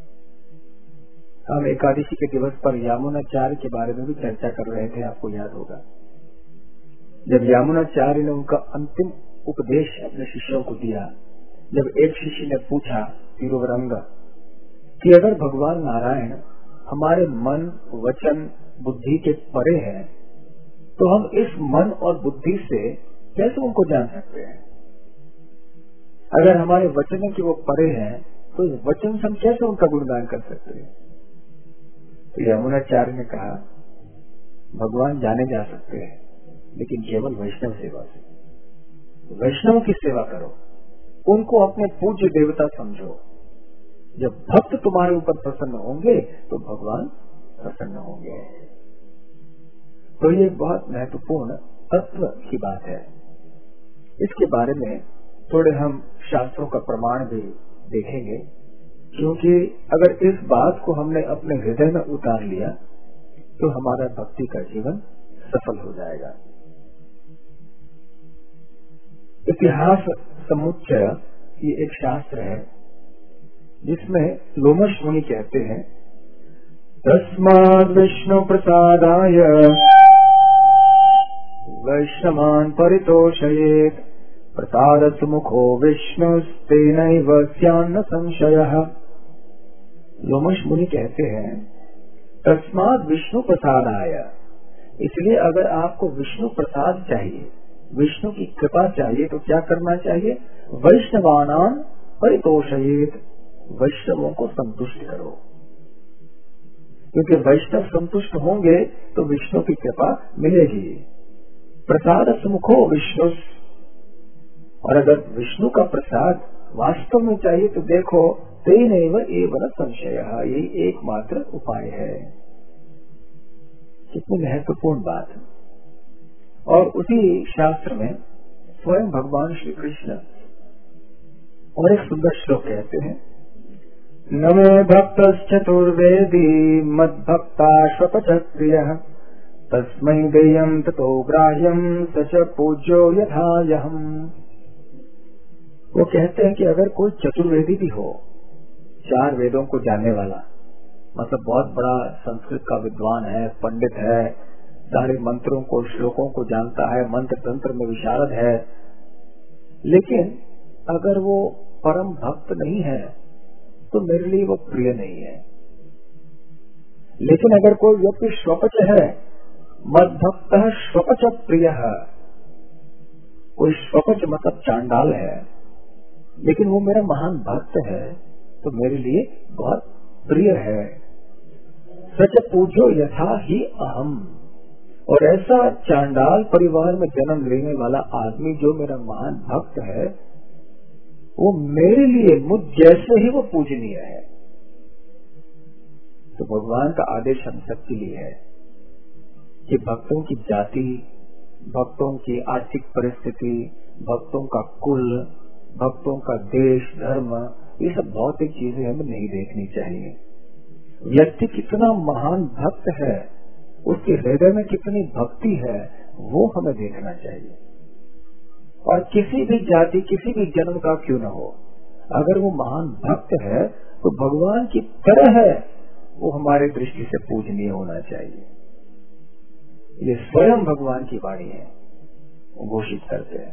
हम एकादशी के दिवस पर यामुनाचार्य के बारे में भी चर्चा कर रहे थे, आपको याद होगा। जब यामुनाचार्य ने उनका अंतिम उपदेश अपने शिष्यों को दिया, जब एक शिष्य ने पूछा तिरुवरंग कि अगर भगवान नारायण हमारे मन, वचन, बुद्धि के परे हैं तो हम इस मन और बुद्धि से कैसे उनको जान सकते हैं? अगर हमारे वचन की वो परे हैं तो इस वचन से हम कैसे उनका गुणगान कर सकते हैं? तो यमुनाचार्य ने कहा, भगवान जाने जा सकते हैं लेकिन केवल वैष्णव सेवा से। वैष्णव की सेवा करो, उनको अपने पूज्य देवता समझो। जब भक्त तुम्हारे ऊपर प्रसन्न होंगे तो भगवान प्रसन्न होंगे। तो ये बहुत महत्वपूर्ण तत्व की बात है। इसके बारे में थोड़े हम शास्त्रों का प्रमाण भी देखेंगे, क्योंकि अगर इस बात को हमने अपने हृदय में उतार लिया तो हमारा भक्ति का जीवन सफल हो जाएगा। इतिहास समुच्चय ये एक शास्त्र है जिसमें लोमश मुनि कहते हैं, तस्माद् विष्णु प्रसादाय वैष्णवान् परितोषयेत्, प्रसाद सुमुखो विष्णुस्तेनैव स्यान्न संशयः। लोमश मुनि कहते हैं, तस्माद् विष्णु प्रसादाय, इसलिए अगर आपको विष्णु प्रसाद चाहिए, विष्णु की कृपा चाहिए तो क्या करना चाहिए? वैष्णवानां परितोषयेत्, वैष्णवों को संतुष्ट करो, क्योंकि वैष्णव संतुष्ट होंगे तो विष्णु की कृपा मिलेगी। प्रसाद सुमुखो विष्णु, और अगर विष्णु का प्रसाद वास्तव में चाहिए तो देखो, तेनैव एव न संशयः, यही एकमात्र उपाय है। कितनी महत्वपूर्ण बात। और उसी शास्त्र में स्वयं भगवान श्री कृष्ण और एक सुंदर श्लोक कहते हैं, न मे भक्तश्चतुर्वेदी मद्भक्ताश्वपचक्रियः, तस्मै देयं ततो ग्राह्यं स च पूज्यो यथायहम्। वो कहते हैं कि अगर कोई चतुर्वेदी भी हो, चार वेदों को जानने वाला, मतलब बहुत बड़ा संस्कृत का विद्वान है, पंडित है, सारे मंत्रों को, श्लोकों को जानता है, मंत्र तंत्र में विशारद है, लेकिन अगर वो परम भक्त नहीं है तो मेरे लिए वो प्रिय नहीं है। लेकिन अगर कोई व्यक्ति स्वपच है, मद्भक्त स्वपच प्रिय है, कोई स्वपच मतलब चांडाल है, लेकिन वो मेरा महान भक्त है तो मेरे लिए बहुत प्रिय है। सच पूजो यथा ही अहम, और ऐसा चांडाल परिवार में जन्म लेने वाला आदमी जो मेरा महान भक्त है, वो मेरे लिए मुझ जैसे ही वो पूजनीय है। तो भगवान का आदेश हम सबके लिए है कि भक्तों की जाति, भक्तों की आर्थिक परिस्थिति, भक्तों का कुल, भक्तों का देश, धर्म, ये सब भौतिक चीजें हमें नहीं देखनी चाहिए। व्यक्ति कितना महान भक्त है, उसके हृदय में कितनी भक्ति है, वो हमें देखना चाहिए। और किसी भी जाति, किसी भी जन्म का क्यों न हो, अगर वो महान भक्त है तो भगवान की तरह है, वो हमारे दृष्टि से पूजनीय होना चाहिए। ये स्वयं भगवान की वाणी है, घोषित करते हैं।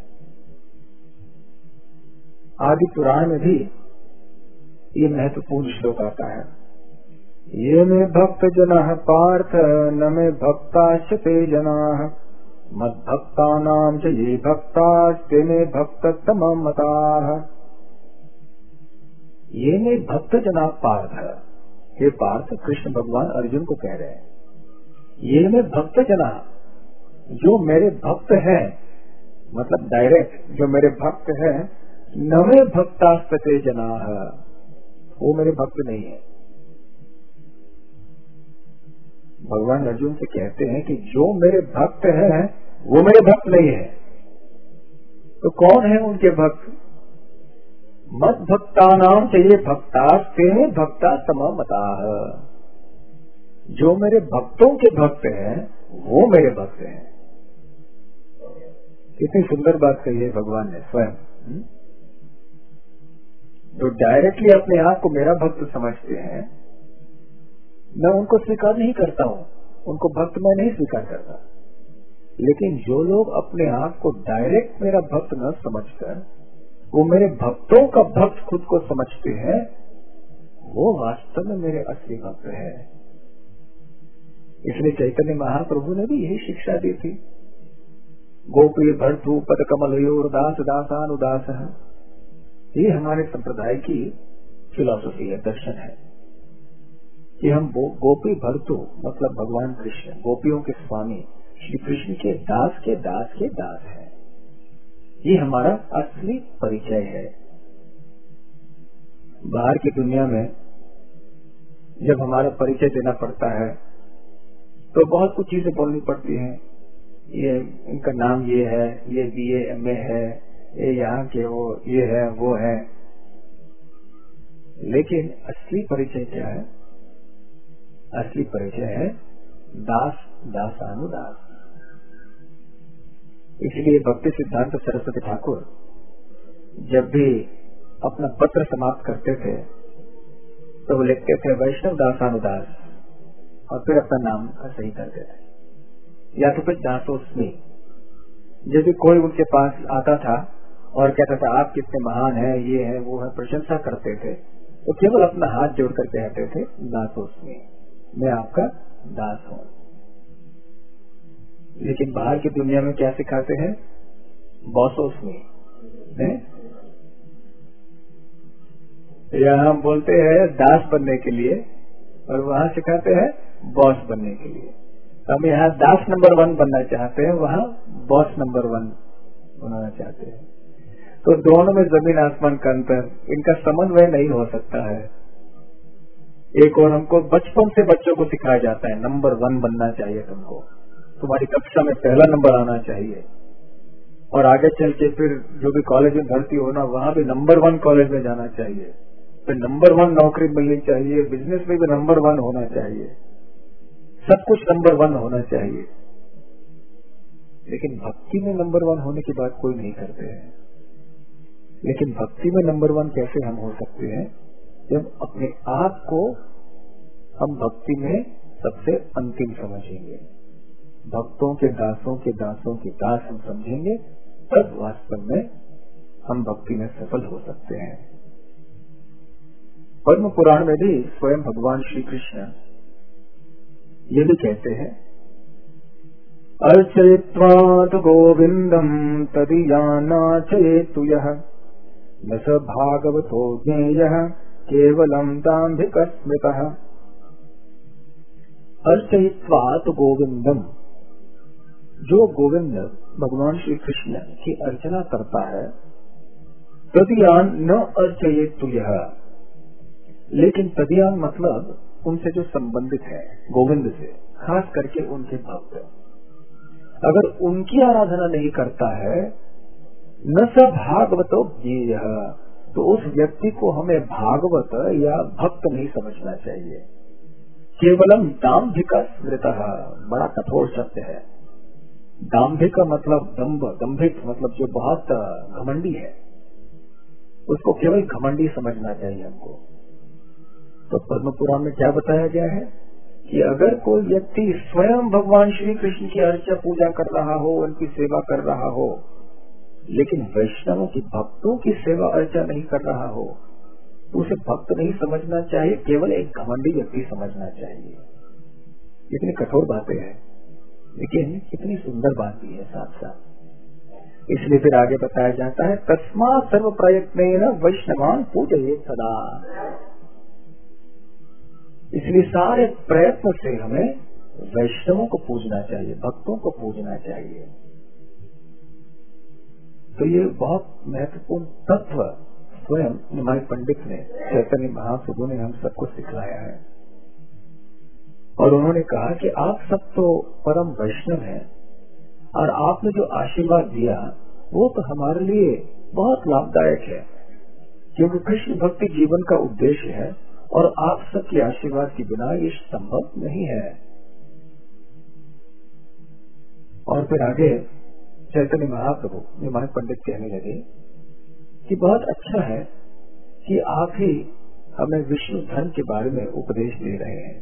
आदि पुराण में भी ये महत्वपूर्ण श्लोक आता है, ये मे भक्त जनः पार्थ न मे भक्ताश्च ते जनाः मद्भक्तानां च ये भक्तास्ते मे भक्ततमा मताः। ये मे भक्त जना पार्थ, हे पार्थ, कृष्ण भगवान अर्जुन को कह रहे हैं, ये मे भक्त जना, जो मेरे भक्त हैं, मतलब डायरेक्ट जो मेरे भक्त हैं, न मे भक्तास्ते जनाः, वो मेरे भक्त नहीं है। भगवान अर्जुन से कहते हैं कि जो मेरे भक्त हैं वो मेरे भक्त नहीं है। तो कौन है उनके भक्त? मत भक्तानाम चाहिए भक्तास्ते भक्ता समा मताः, जो मेरे भक्तों के भक्त हैं वो मेरे भक्त हैं। कितनी सुंदर बात कही है भगवान ने स्वयं। जो डायरेक्टली अपने आप को मेरा भक्त समझते हैं, मैं उनको स्वीकार नहीं करता हूँ, उनको भक्त मैं नहीं स्वीकार करता। लेकिन जो लोग अपने आप को डायरेक्ट मेरा भक्त न समझकर वो मेरे भक्तों का भक्त खुद को समझते हैं, वो वास्तव में मेरे असली भक्त है। इसलिए चैतन्य महाप्रभु ने भी यही शिक्षा दी थी। गोपी भर्तु पद कमलयोर दास दासानुदास, ये हमारे संप्रदाय की फिलॉसफी है, दर्शन है कि हम गोपी भर्तु मतलब भगवान कृष्ण, गोपियों के स्वामी श्री कृष्ण के दास के दास के दास है। ये हमारा असली परिचय है। बाहर की दुनिया में जब हमारा परिचय देना पड़ता है तो बहुत कुछ चीजें बोलनी पड़ती हैं। ये इनका नाम ये है, ये बी ए एम ए है, ये यहाँ के वो ये है वो है। लेकिन असली परिचय क्या है? असली परिचय है दास दासानुदास। इसलिए भक्ति सिद्धांत सरस्वती ठाकुर जब भी अपना पत्र समाप्त करते थे तो वो लिखते थे वैष्णव दासानुदास और फिर अपना नाम सही करते थे, या तो फिर दासोस्मी। जब भी कोई उनके पास आता था और कहता था आप कितने महान हैं, ये है वो है, प्रशंसा करते थे, तो केवल अपना हाथ जोड़कर कहते थे दासोस्मी, मैं आपका दास हूँ। लेकिन बाहर की दुनिया में क्या सिखाते हैं? बॉसोस्मी। यहाँ हम बोलते हैं दास बनने के लिए और वहाँ सिखाते हैं बॉस बनने के लिए। हम यहाँ दास नंबर वन बनना चाहते हैं, वहाँ बॉस नंबर वन बनाना चाहते हैं। तो दोनों में जमीन आसमान का अंतर, इनका समन्वय नहीं हो सकता है। एक और हमको बचपन से बच्चों को सिखाया जाता है नंबर वन बनना चाहिए, तुमको तुम्हारी कक्षा में पहला नंबर आना चाहिए, और आगे चल के फिर जो भी कॉलेज में भर्ती होना वहाँ भी नंबर वन कॉलेज में जाना चाहिए, फिर नंबर वन नौकरी मिलनी चाहिए, बिजनेस में भी नंबर वन होना चाहिए, सब कुछ नंबर वन होना चाहिए। लेकिन भक्ति में नंबर वन होने की बात कोई नहीं करते हैं। लेकिन भक्ति में नंबर वन कैसे हम हो सकते हैं? जब अपने आप को हम भक्ति में सबसे अंतिम समझेंगे, भक्तों के दासों के दासों के दास हम समझेंगे, तब वास्तव में हम भक्ति में सफल हो सकते हैं। पद्म पुराण में भी स्वयं भगवान श्री कृष्ण ये भी कहते हैं, अर्चयित्वा तु गोविंदम तदीयानार्चयेतु यः न स भागवतो ज्ञेयः केवलम दाम्भिक स्मृतः। अर्चयित्वा तु गोविंदम, जो गोविंद भगवान श्री कृष्ण की अर्चना करता है, तदीयान न अर्चयेतु यः, लेकिन तदीयान मतलब उनसे जो संबंधित है गोविंद से, खास करके उनके भक्त, अगर उनकी आराधना नहीं करता है, न स भागवतो ज्ञेयः, तो उस व्यक्ति को हमें भागवत या भक्त नहीं समझना चाहिए। केवलम दाम्भिक स्मृतः, बड़ा कठोर शब्द है। दाम्भिक मतलब दम्भ, दम्भिक मतलब जो बहुत घमंडी है, उसको केवल घमंडी समझना चाहिए हमको। तो पद्म पुराण में क्या बताया गया है कि अगर कोई व्यक्ति स्वयं भगवान श्री कृष्ण की अर्चा पूजा कर रहा हो, उनकी सेवा कर रहा हो, लेकिन वैष्णवों की भक्तों की सेवा अर्चा नहीं कर रहा हो, तो उसे भक्त नहीं समझना चाहिए, केवल एक घमंडी व्यक्ति समझना चाहिए। इतनी कठोर बातें हैं, लेकिन कितनी सुंदर बात भी है साथ साथ। इसलिए फिर आगे बताया जाता है, तस्मात् सर्व प्रयत्नेन वैष्णवान् पूजयेत् सदा। इसलिए सारे प्रयत्न से हमें वैष्णवों को पूजना चाहिए, भक्तों को पूजना चाहिए। तो ये बहुत महत्वपूर्ण तत्व स्वयं हमारे पंडित ने, चैतन्य महाप्रभु ने हम सबको सिखलाया है। और उन्होंने कहा कि आप सब तो परम वैष्णव हैं, और आपने जो आशीर्वाद दिया वो तो हमारे लिए बहुत लाभदायक है, क्योंकि कृष्ण भक्ति जीवन का उद्देश्य है, और आप सबके आशीर्वाद के बिना ये संभव नहीं है। और फिर आगे चैतन्य महाप्रभु हमारे पंडित कहने लगे कि बहुत अच्छा है कि आप ही हमें विष्णु धर्म के बारे में उपदेश दे रहे हैं।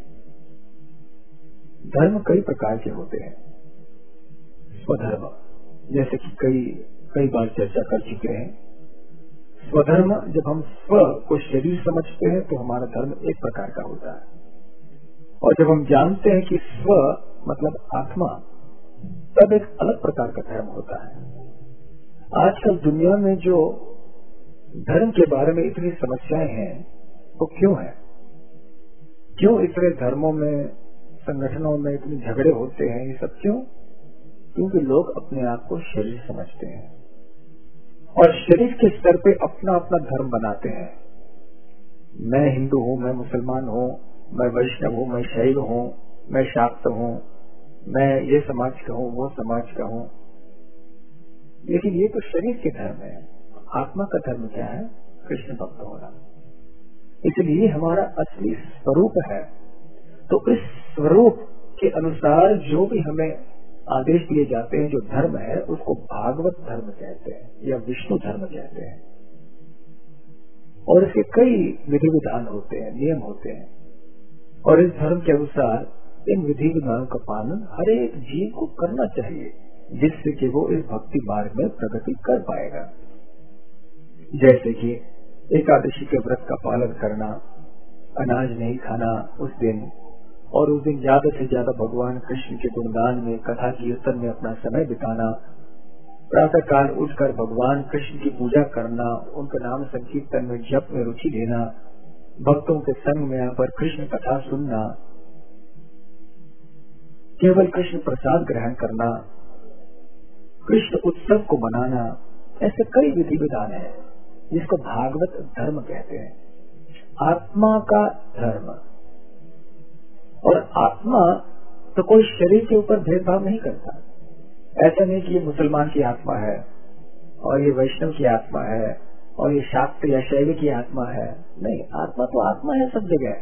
धर्म कई प्रकार के होते हैं। स्वधर्म, जैसे कि कई कई बार चर्चा कर चुके हैं। स्वधर्म, जब हम स्व को शरीर समझते हैं तो हमारा धर्म एक प्रकार का होता है, और जब हम जानते हैं कि स्व मतलब आत्मा, तब एक अलग प्रकार का धर्म होता है। आजकल दुनिया में जो धर्म के बारे में इतनी समस्याएं हैं, वो क्यों है? क्यों इतने धर्मों में, संगठनों में इतने झगड़े होते हैं? ये सब क्यों? क्योंकि लोग अपने आप को शरीर समझते हैं, और शरीर के स्तर पे अपना अपना धर्म बनाते हैं। मैं हिंदू हूँ, मैं मुसलमान हूँ, मैं वैष्णव हूँ, मैं शैव हूँ, मैं शाक्त हूँ, मैं ये समाज का हूँ, वो समाज का हूँ। लेकिन ये तो शरीर के धर्म है। आत्मा का धर्म क्या है? कृष्ण भक्त होना। इसलिए हमारा असली स्वरूप है। तो इस स्वरूप के अनुसार जो भी हमें आदेश दिए जाते हैं, जो धर्म है, उसको भागवत धर्म कहते हैं या विष्णु धर्म कहते हैं। और इसके कई विधि विधान होते हैं, नियम होते हैं, और इस धर्म के अनुसार इन विधि विधानों का पालन हर एक जीव को करना चाहिए, जिससे कि वो इस भक्ति मार्ग में प्रगति कर पाएगा। जैसे कि एकादशी के व्रत का पालन करना, अनाज नहीं खाना उस दिन, और उस दिन ज्यादा से ज्यादा भगवान कृष्ण के गुणगान में, कथा कीर्तन में अपना समय बिताना, प्रातः काल उठकर भगवान कृष्ण की पूजा करना, उनका नाम संकीर्तन में, जप में रुचि लेना, भक्तों के संग में आकर कृष्ण कथा सुनना, केवल कृष्ण प्रसाद ग्रहण करना, कृष्ण उत्सव को मनाना, ऐसे कई विधि विधान है जिसको भागवत धर्म कहते हैं। आत्मा का धर्म। और आत्मा तो कोई शरीर के ऊपर भेदभाव नहीं करता। ऐसा नहीं कि ये मुसलमान की आत्मा है और ये वैष्णव की आत्मा है और ये शाक्त या शैव की आत्मा है। नहीं, आत्मा तो आत्मा है सब जगह।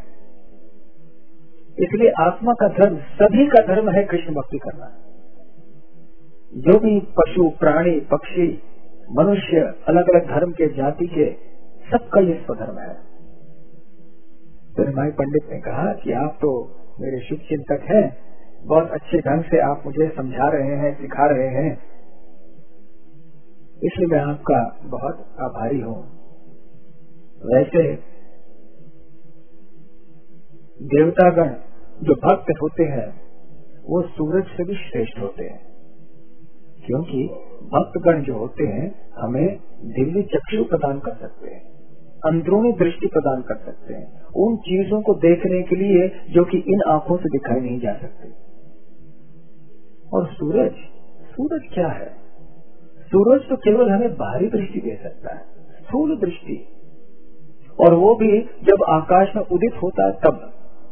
इसलिए आत्मा का धर्म, सभी का धर्म है कृष्ण भक्ति करना। जो भी पशु, प्राणी, पक्षी, मनुष्य, अलग अलग धर्म के, जाति के, सबका ये स्वधर्म है। तो हमारे पंडित ने कहा कि आप तो मेरे शुभ चिंतक हैं, बहुत अच्छे ढंग से आप मुझे समझा रहे हैं, सिखा रहे हैं, इसलिए मैं आपका बहुत आभारी हूँ। वैसे देवतागण जो भक्त होते हैं वो सूरज से भी श्रेष्ठ होते हैं, क्योंकि भक्तगण जो होते हैं हमें दिव्य चक्षु प्रदान कर सकते हैं, अंदरूनी दृष्टि प्रदान कर सकते हैं, उन चीजों को देखने के लिए जो कि इन आंखों से दिखाई नहीं जा सकती। और सूरज, सूरज क्या है? सूरज तो केवल हमें बाहरी दृष्टि दे सकता है, स्थूल दृष्टि, और वो भी जब आकाश में उदित होता है तब।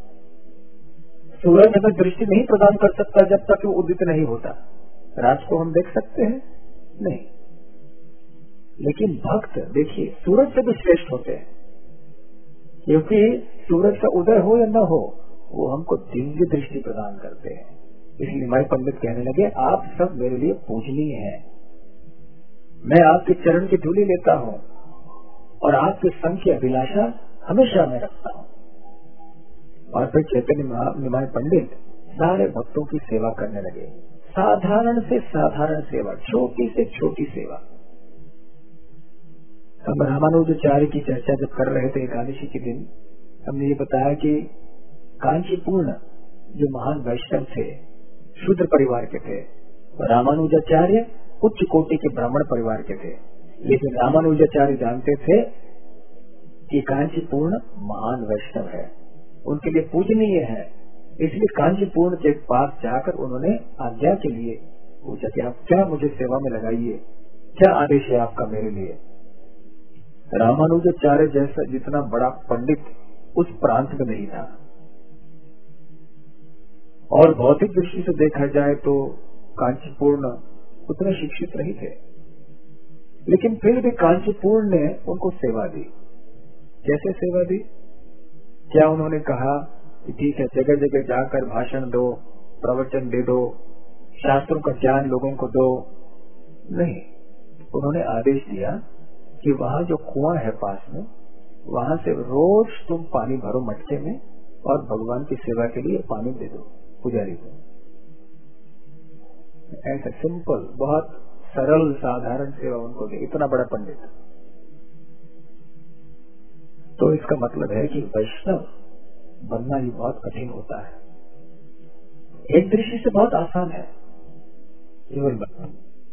सूरज हमें दृष्टि नहीं प्रदान कर सकता जब तक वो उदित नहीं होता। रात को हम देख सकते हैं? नहीं। लेकिन भक्त देखिए सूरज से भी श्रेष्ठ होते हैं, क्योंकि सूरज का उदय हो या न हो वो हमको दिव्य दृष्टि प्रदान करते हैं। इसलिए हमारे पंडित कहने लगे, आप सब मेरे लिए पूजनीय हैं, मैं आपके चरण की धूली लेता हूँ और आपके संग की अभिलाषा हमेशा मैं रखता हूँ। और फिर चैतन्य निमाय पंडित सारे भक्तों की सेवा करने लगे, साधारण से साधारण सेवा, छोटी से छोटी सेवा। हम रामानुजाचार्य की चर्चा जब कर रहे थे एकादशी के दिन, हमने ये बताया कि कांचीपूर्ण जो महान वैष्णव थे, शूद्र परिवार के थे, रामानुजाचार्य उच्च कोटि के ब्राह्मण परिवार के थे। लेकिन रामानुजाचार्य जानते थे कि कांचीपूर्ण महान वैष्णव है, उनके लिए पूजनीय है, इसलिए कांचीपूर्ण के पास जाकर उन्होंने आज्ञा के लिए पूछा कि आप क्या मुझे सेवा में लगाइए, क्या आदेश है आपका मेरे लिए। रामानुजाचार्य जैसा जितना बड़ा पंडित उस प्रांत में नहीं था, और भौतिक दृष्टि से देखा जाए तो कांचीपूर्ण उतने शिक्षित नहीं थे, लेकिन फिर भी कांचीपूर्ण ने उनको सेवा दी। कैसे सेवा दी? क्या उन्होंने कहा कि ठीक है जगह जगह जाकर भाषण दो, प्रवचन दे दो, शास्त्रों का ज्ञान लोगों को दो? नहीं, उन्होंने आदेश दिया कि वहाँ जो कुआं है पास में, वहाँ से रोज तुम पानी भरो मटके में और भगवान की सेवा के लिए पानी दे दो पुजारी को। ऐसा सिंपल, बहुत सरल साधारण सेवा उनको दी, इतना बड़ा पंडित। तो इसका मतलब है कि वैष्णव बनना ही बहुत कठिन होता है। एक दृष्टि से बहुत आसान है केवल बनना।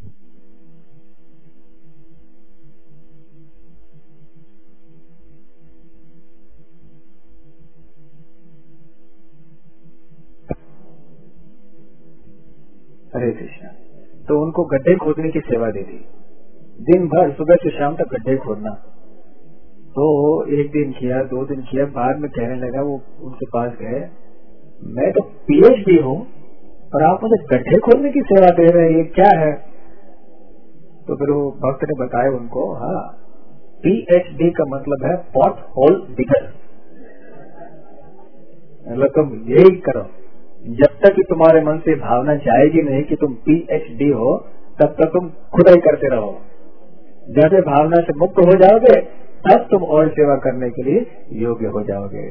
हरे कृष्णा। तो उनको गड्ढे खोदने की सेवा दे दी, दिन भर सुबह से शाम तक गड्ढे खोदना। तो एक दिन किया, दो दिन किया, बाद में कहने लगा, वो उनके पास गए, मैं तो पीएचडी हूँ और आप मुझे गड्ढे खोदने की सेवा दे रहे हैं, ये क्या है? तो फिर वो भक्त ने बताया उनको, हाँ पीएचडी का मतलब है पॉट होल डिगर, मतलब तुम यही करो, जब तक कि तुम्हारे मन से भावना जाएगी नहीं कि तुम पीएचडी हो, तब तक तुम खुदाई करते रहो। जब भावना से मुक्त हो जाओगे तब तुम और सेवा करने के लिए योग्य हो जाओगे।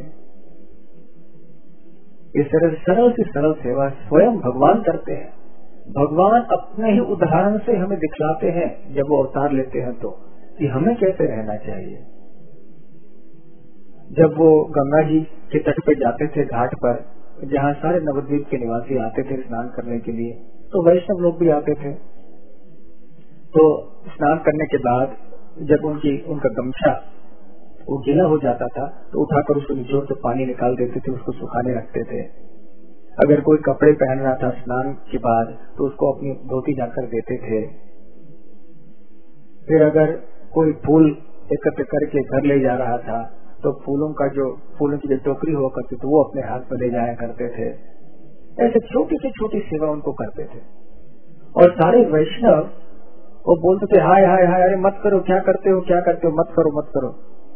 इस तरह सरल से सरल सेवा स्वयं भगवान करते हैं। भगवान अपने ही उदाहरण से हमें दिखलाते हैं जब वो अवतार लेते हैं तो, कि हमें कैसे रहना चाहिए। जब वो गंगा जी के तट पे जाते थे, घाट पर, जहाँ सारे नवद्वीप के निवासी आते थे स्नान करने के लिए, तो वैष्णव लोग भी आते थे। तो स्नान करने के बाद जब उनकी उनका गमछा वो गीला हो जाता था तो उठाकर उसको निचोड़ के पानी निकाल देते थे, उसको सुखाने रखते थे। अगर कोई कपड़े पहन रहा था स्नान के बाद तो उसको अपनी धोती जाकर देते थे। फिर अगर कोई फूल एकत्र करके घर ले जा रहा था तो फूलों का जो फूलों की जो टोकरी हुआ करती थी वो अपने हाथ में ले जाया करते थे। ऐसे छोटी से छोटी सेवा उनको करते थे। और सारे वैष्णव वो बोलते थे, हाय हाय हाय, अरे मत करो, क्या करते हो क्या करते हो, मत करो मत करो।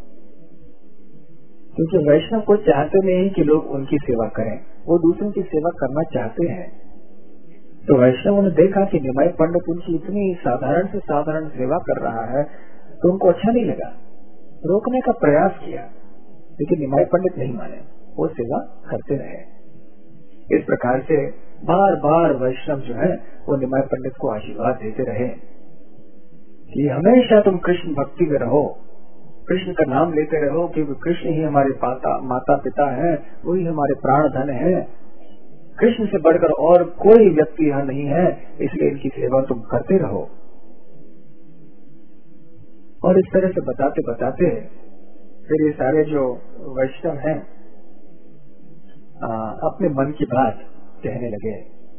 क्योंकि वैष्णव को चाहते नहीं कि लोग उनकी सेवा करें, वो दूसरों की सेवा करना चाहते हैं। तो वैष्णव ने देखा कि निमाई पंडित उनकी इतनी साधारण से साधारण सेवा कर रहा है तो उनको अच्छा नहीं लगा, रोकने का प्रयास किया, लेकिन निमाई पंडित नहीं माने, वो सेवा करते रहे। इस प्रकार से बार बार वैष्णव जो है वो निमाई पंडित को आशीर्वाद देते रहे कि हमेशा तुम कृष्ण भक्ति में रहो, कृष्ण का नाम लेते रहो, क्योंकि कृष्ण ही हमारे पाता माता पिता है, वही हमारे प्राण धन है, कृष्ण से बढ़कर और कोई व्यक्ति यहाँ नहीं है, इसलिए इनकी सेवा तुम करते रहो। और इस तरह से बताते बताते फिर ये सारे जो वैष्णव हैं अपने मन की बात कहने लगे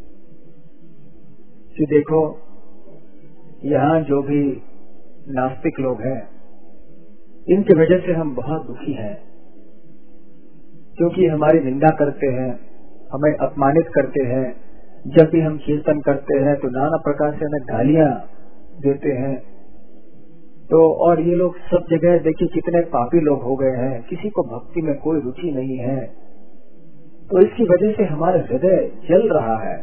कि देखो यहाँ जो भी नास्तिक लोग हैं इनकी वजह से हम बहुत दुखी हैं, क्योंकि हमारी निंदा करते हैं, हमें अपमानित करते हैं। जब भी हम कीर्तन करते हैं तो नाना प्रकार से हमें गालियां देते हैं। तो और ये लोग सब जगह देखिए कितने पापी लोग हो गए हैं, किसी को भक्ति में कोई रुचि नहीं है, तो इसकी वजह से हमारा हृदय जल रहा है।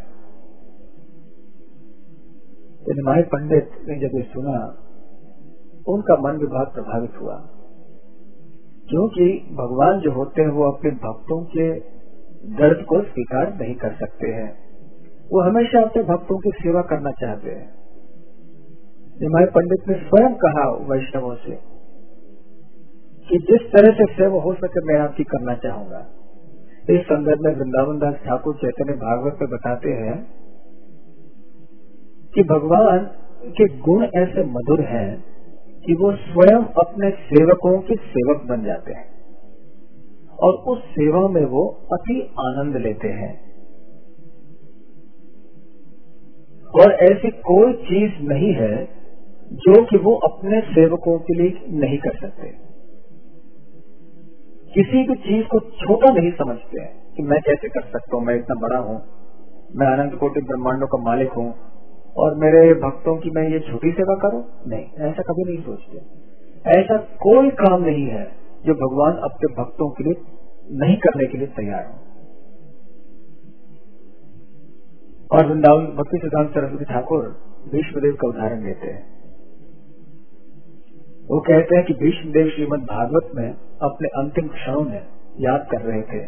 तो निमाई पंडित ने जब ये सुना उनका मन भी बहुत प्रभावित हुआ, क्योंकि भगवान जो होते हैं वो अपने भक्तों के दर्द को स्वीकार नहीं कर सकते हैं, वो हमेशा अपने भक्तों की सेवा करना चाहते हैं। निमाई पंडित ने स्वयं कहा वैष्णवों से कि जिस तरह से सेवा हो सके मैं आपकी करना चाहूंगा। इस संदर्भ में वृंदावन दास ठाकुर चैतन्य भागवत में बताते हैं कि भगवान के गुण ऐसे मधुर हैं कि वो स्वयं अपने सेवकों के सेवक बन जाते हैं और उस सेवा में वो अति आनंद लेते हैं। और ऐसी कोई चीज नहीं है जो कि वो अपने सेवकों के लिए नहीं कर सकते। किसी भी चीज को छोटा नहीं समझते हैं कि मैं कैसे कर सकता हूँ, मैं इतना बड़ा हूँ, मैं अनंत कोटि ब्रह्मांडों का मालिक हूँ और मेरे भक्तों की मैं ये छोटी सेवा करूं। नहीं, ऐसा कभी नहीं सोचते। ऐसा कोई काम नहीं है जो भगवान अपने भक्तों के लिए नहीं करने के लिए तैयार हो। और वृंदावन भक्ति सिद्धांत सरस्वती ठाकुर भीष्मदेव का उदाहरण देते हैं। वो कहते हैं कि भीष्मदेव श्रीमद् भागवत में अपने अंतिम क्षणों में याद कर रहे थे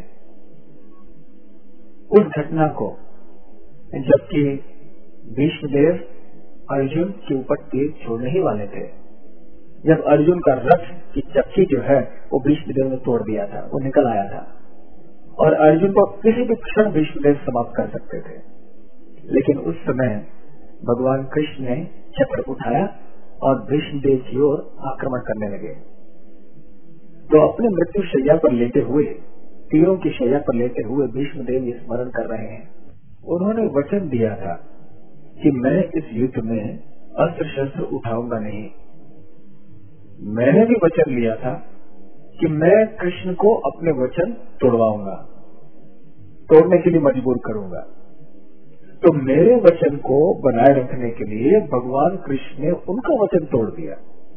उस घटना को जबकि भीष्मदेव अर्जुन के ऊपर तीर छोड़ने ही वाले थे, जब अर्जुन का रथ की चक्की जो है वो भीष्मदेव ने तोड़ दिया था, वो निकल आया था और अर्जुन को किसी भी क्षण भीष्मदेव समाप्त कर सकते थे। लेकिन उस समय भगवान कृष्ण ने चक्र उठाया और भीष्मदेव की ओर आक्रमण करने लगे। तो अपने मृत्यु शैया पर लेटे हुए, तीरों की शैया पर लेटे हुए भीष्मदेव ये स्मरण कर रहे हैं। उन्होंने वचन दिया था कि मैं इस युद्ध में अस्त्र शस्त्र उठाऊंगा नहीं। मैंने भी वचन लिया था कि मैं कृष्ण को अपने वचन तोड़वाऊंगा, तोड़ने के लिए मजबूर करूंगा। तो मेरे वचन को बनाए रखने के लिए भगवान कृष्ण ने उनका वचन तोड़ दिया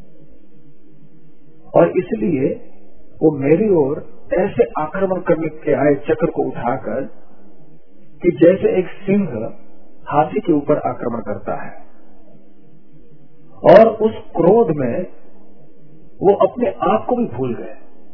और इसलिए वो मेरी ओर ऐसे आक्रमण करने के आए चक्र को उठाकर कि जैसे एक सिंह हाथी के ऊपर आक्रमण करता है। और उस क्रोध में वो अपने आप को भी भूल गए।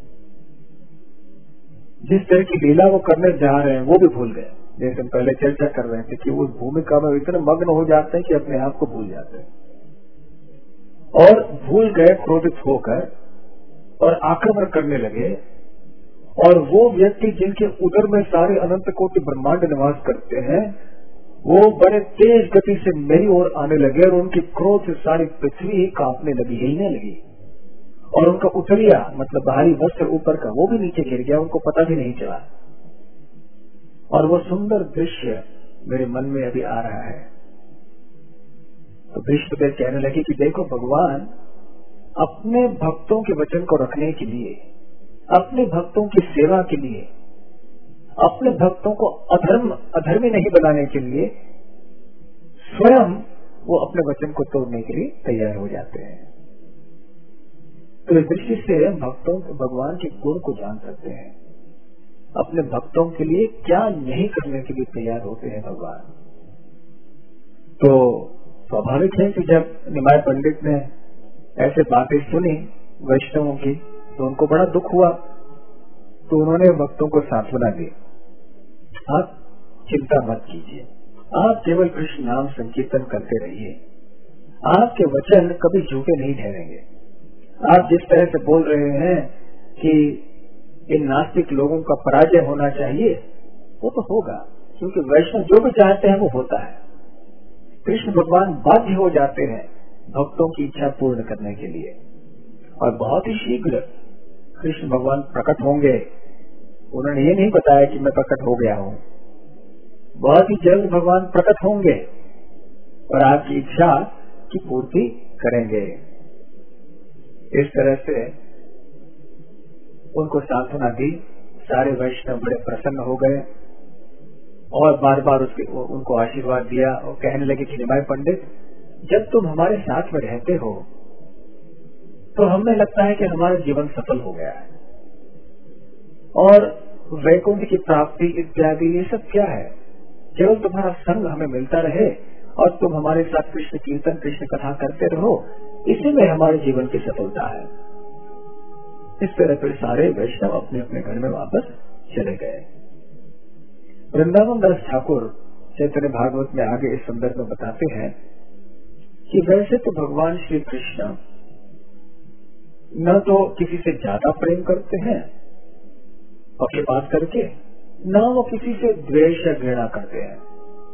जिस तरह की लीला वो करने जा रहे हैं वो भी भूल गए। जैसे हम पहले चर्चा कर रहे थे कि उस भूमिका में इतने मग्न हो जाते हैं कि अपने आप को भूल जाते हैं और भूल गए, क्रोधित होकर और आक्रमण करने लगे। और वो व्यक्ति जिनके उदर में सारे अनंत कोटि ब्रह्मांड निवास करते हैं, वो बड़े तेज गति से मेरी ओर आने लगे और उनकी क्रोध से सारी पृथ्वी कांपने लगी, हिलने लगी और उनका उतरिया मतलब बाहरी वस्त्र ऊपर का वो भी नीचे गिर गया, उनको पता भी नहीं चला। और वो सुंदर दृश्य मेरे मन में अभी आ रहा है। तो भीष्मदेव कहने लगे कि देखो, भगवान अपने भक्तों के वचन को रखने के लिए, अपने भक्तों की सेवा के लिए, अपने भक्तों को अधर्म अधर्मी नहीं बनाने के लिए स्वयं वो अपने वचन को तोड़ने के लिए तैयार हो जाते हैं। तो इस दृष्टि से भक्तों भगवान के गुण को जान सकते हैं। अपने भक्तों के लिए क्या नहीं करने के लिए तैयार होते हैं भगवान। तो स्वाभाविक है कि जब निमाय पंडित ने ऐसे बातें सुनी वैष्णवों की तो उनको बड़ा दुख हुआ। तो उन्होंने भक्तों को सांत्वना दी, आप चिंता मत कीजिए, आप केवल कृष्ण नाम संकीर्तन करते रहिए, आपके वचन कभी झूठे नहीं ठहरेंगे। आप जिस तरह से बोल रहे हैं कि इन नास्तिक लोगों का पराजय होना चाहिए, वो तो होगा, क्योंकि वैष्णव जो भी चाहते हैं वो होता है। कृष्ण भगवान बाध्य हो जाते हैं भक्तों की इच्छा पूर्ण करने के लिए और बहुत ही शीघ्र कृष्ण भगवान प्रकट होंगे। उन्होंने ये नहीं बताया कि मैं प्रकट हो गया हूँ, बहुत ही जल्द भगवान प्रकट होंगे और आपकी इच्छा की पूर्ति करेंगे। इस तरह से उनको सांत्वना दी। सारे वैष्णव बड़े प्रसन्न हो गए और बार बार उसके उनको आशीर्वाद दिया और कहने लगे कि निमाय पंडित, जब तुम हमारे साथ में रहते हो तो हमें लगता है कि हमारा जीवन सफल हो गया है और वैकुंठ की प्राप्ति इत्यादि ये सब क्या है। केवल तुम्हारा संग हमें मिलता रहे और तुम हमारे साथ कृष्ण कीर्तन कृष्ण कथा करते रहो, इसी में हमारे जीवन की सफलता है। इस तरह फिर सारे वैष्णव अपने अपने घर में वापस चले गए। वृंदावन दास ठाकुर चैतन्य भागवत में आगे इस संदर्भ में बताते हैं कि वैसे तो भगवान श्री कृष्ण न तो किसी से ज्यादा प्रेम करते हैं पक्षपात करके, न वो किसी से द्वेष या घृणा करते हैं।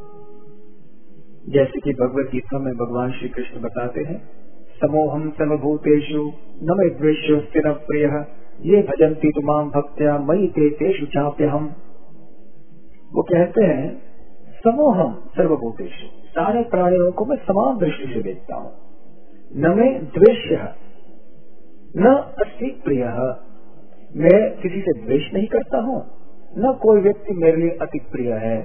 जैसे कि भगवत गीता में भगवान श्री कृष्ण बताते हैं, समोहम सर्वभूतेषु न मे द्वेष्योऽस्ति न प्रियः ये भजन्ति तु मां भक्त्या मयि ते तेषु चाप्यहम्। वो कहते हैं समोहम सर्वभूतेषु, सारे प्राणियों को मैं समान दृष्टि से देखता हूँ। न मे द्वेष्यः न अस्ति प्रियः, मैं किसी से द्वेष नहीं करता हूँ, न कोई व्यक्ति मेरे लिए अति प्रिय है।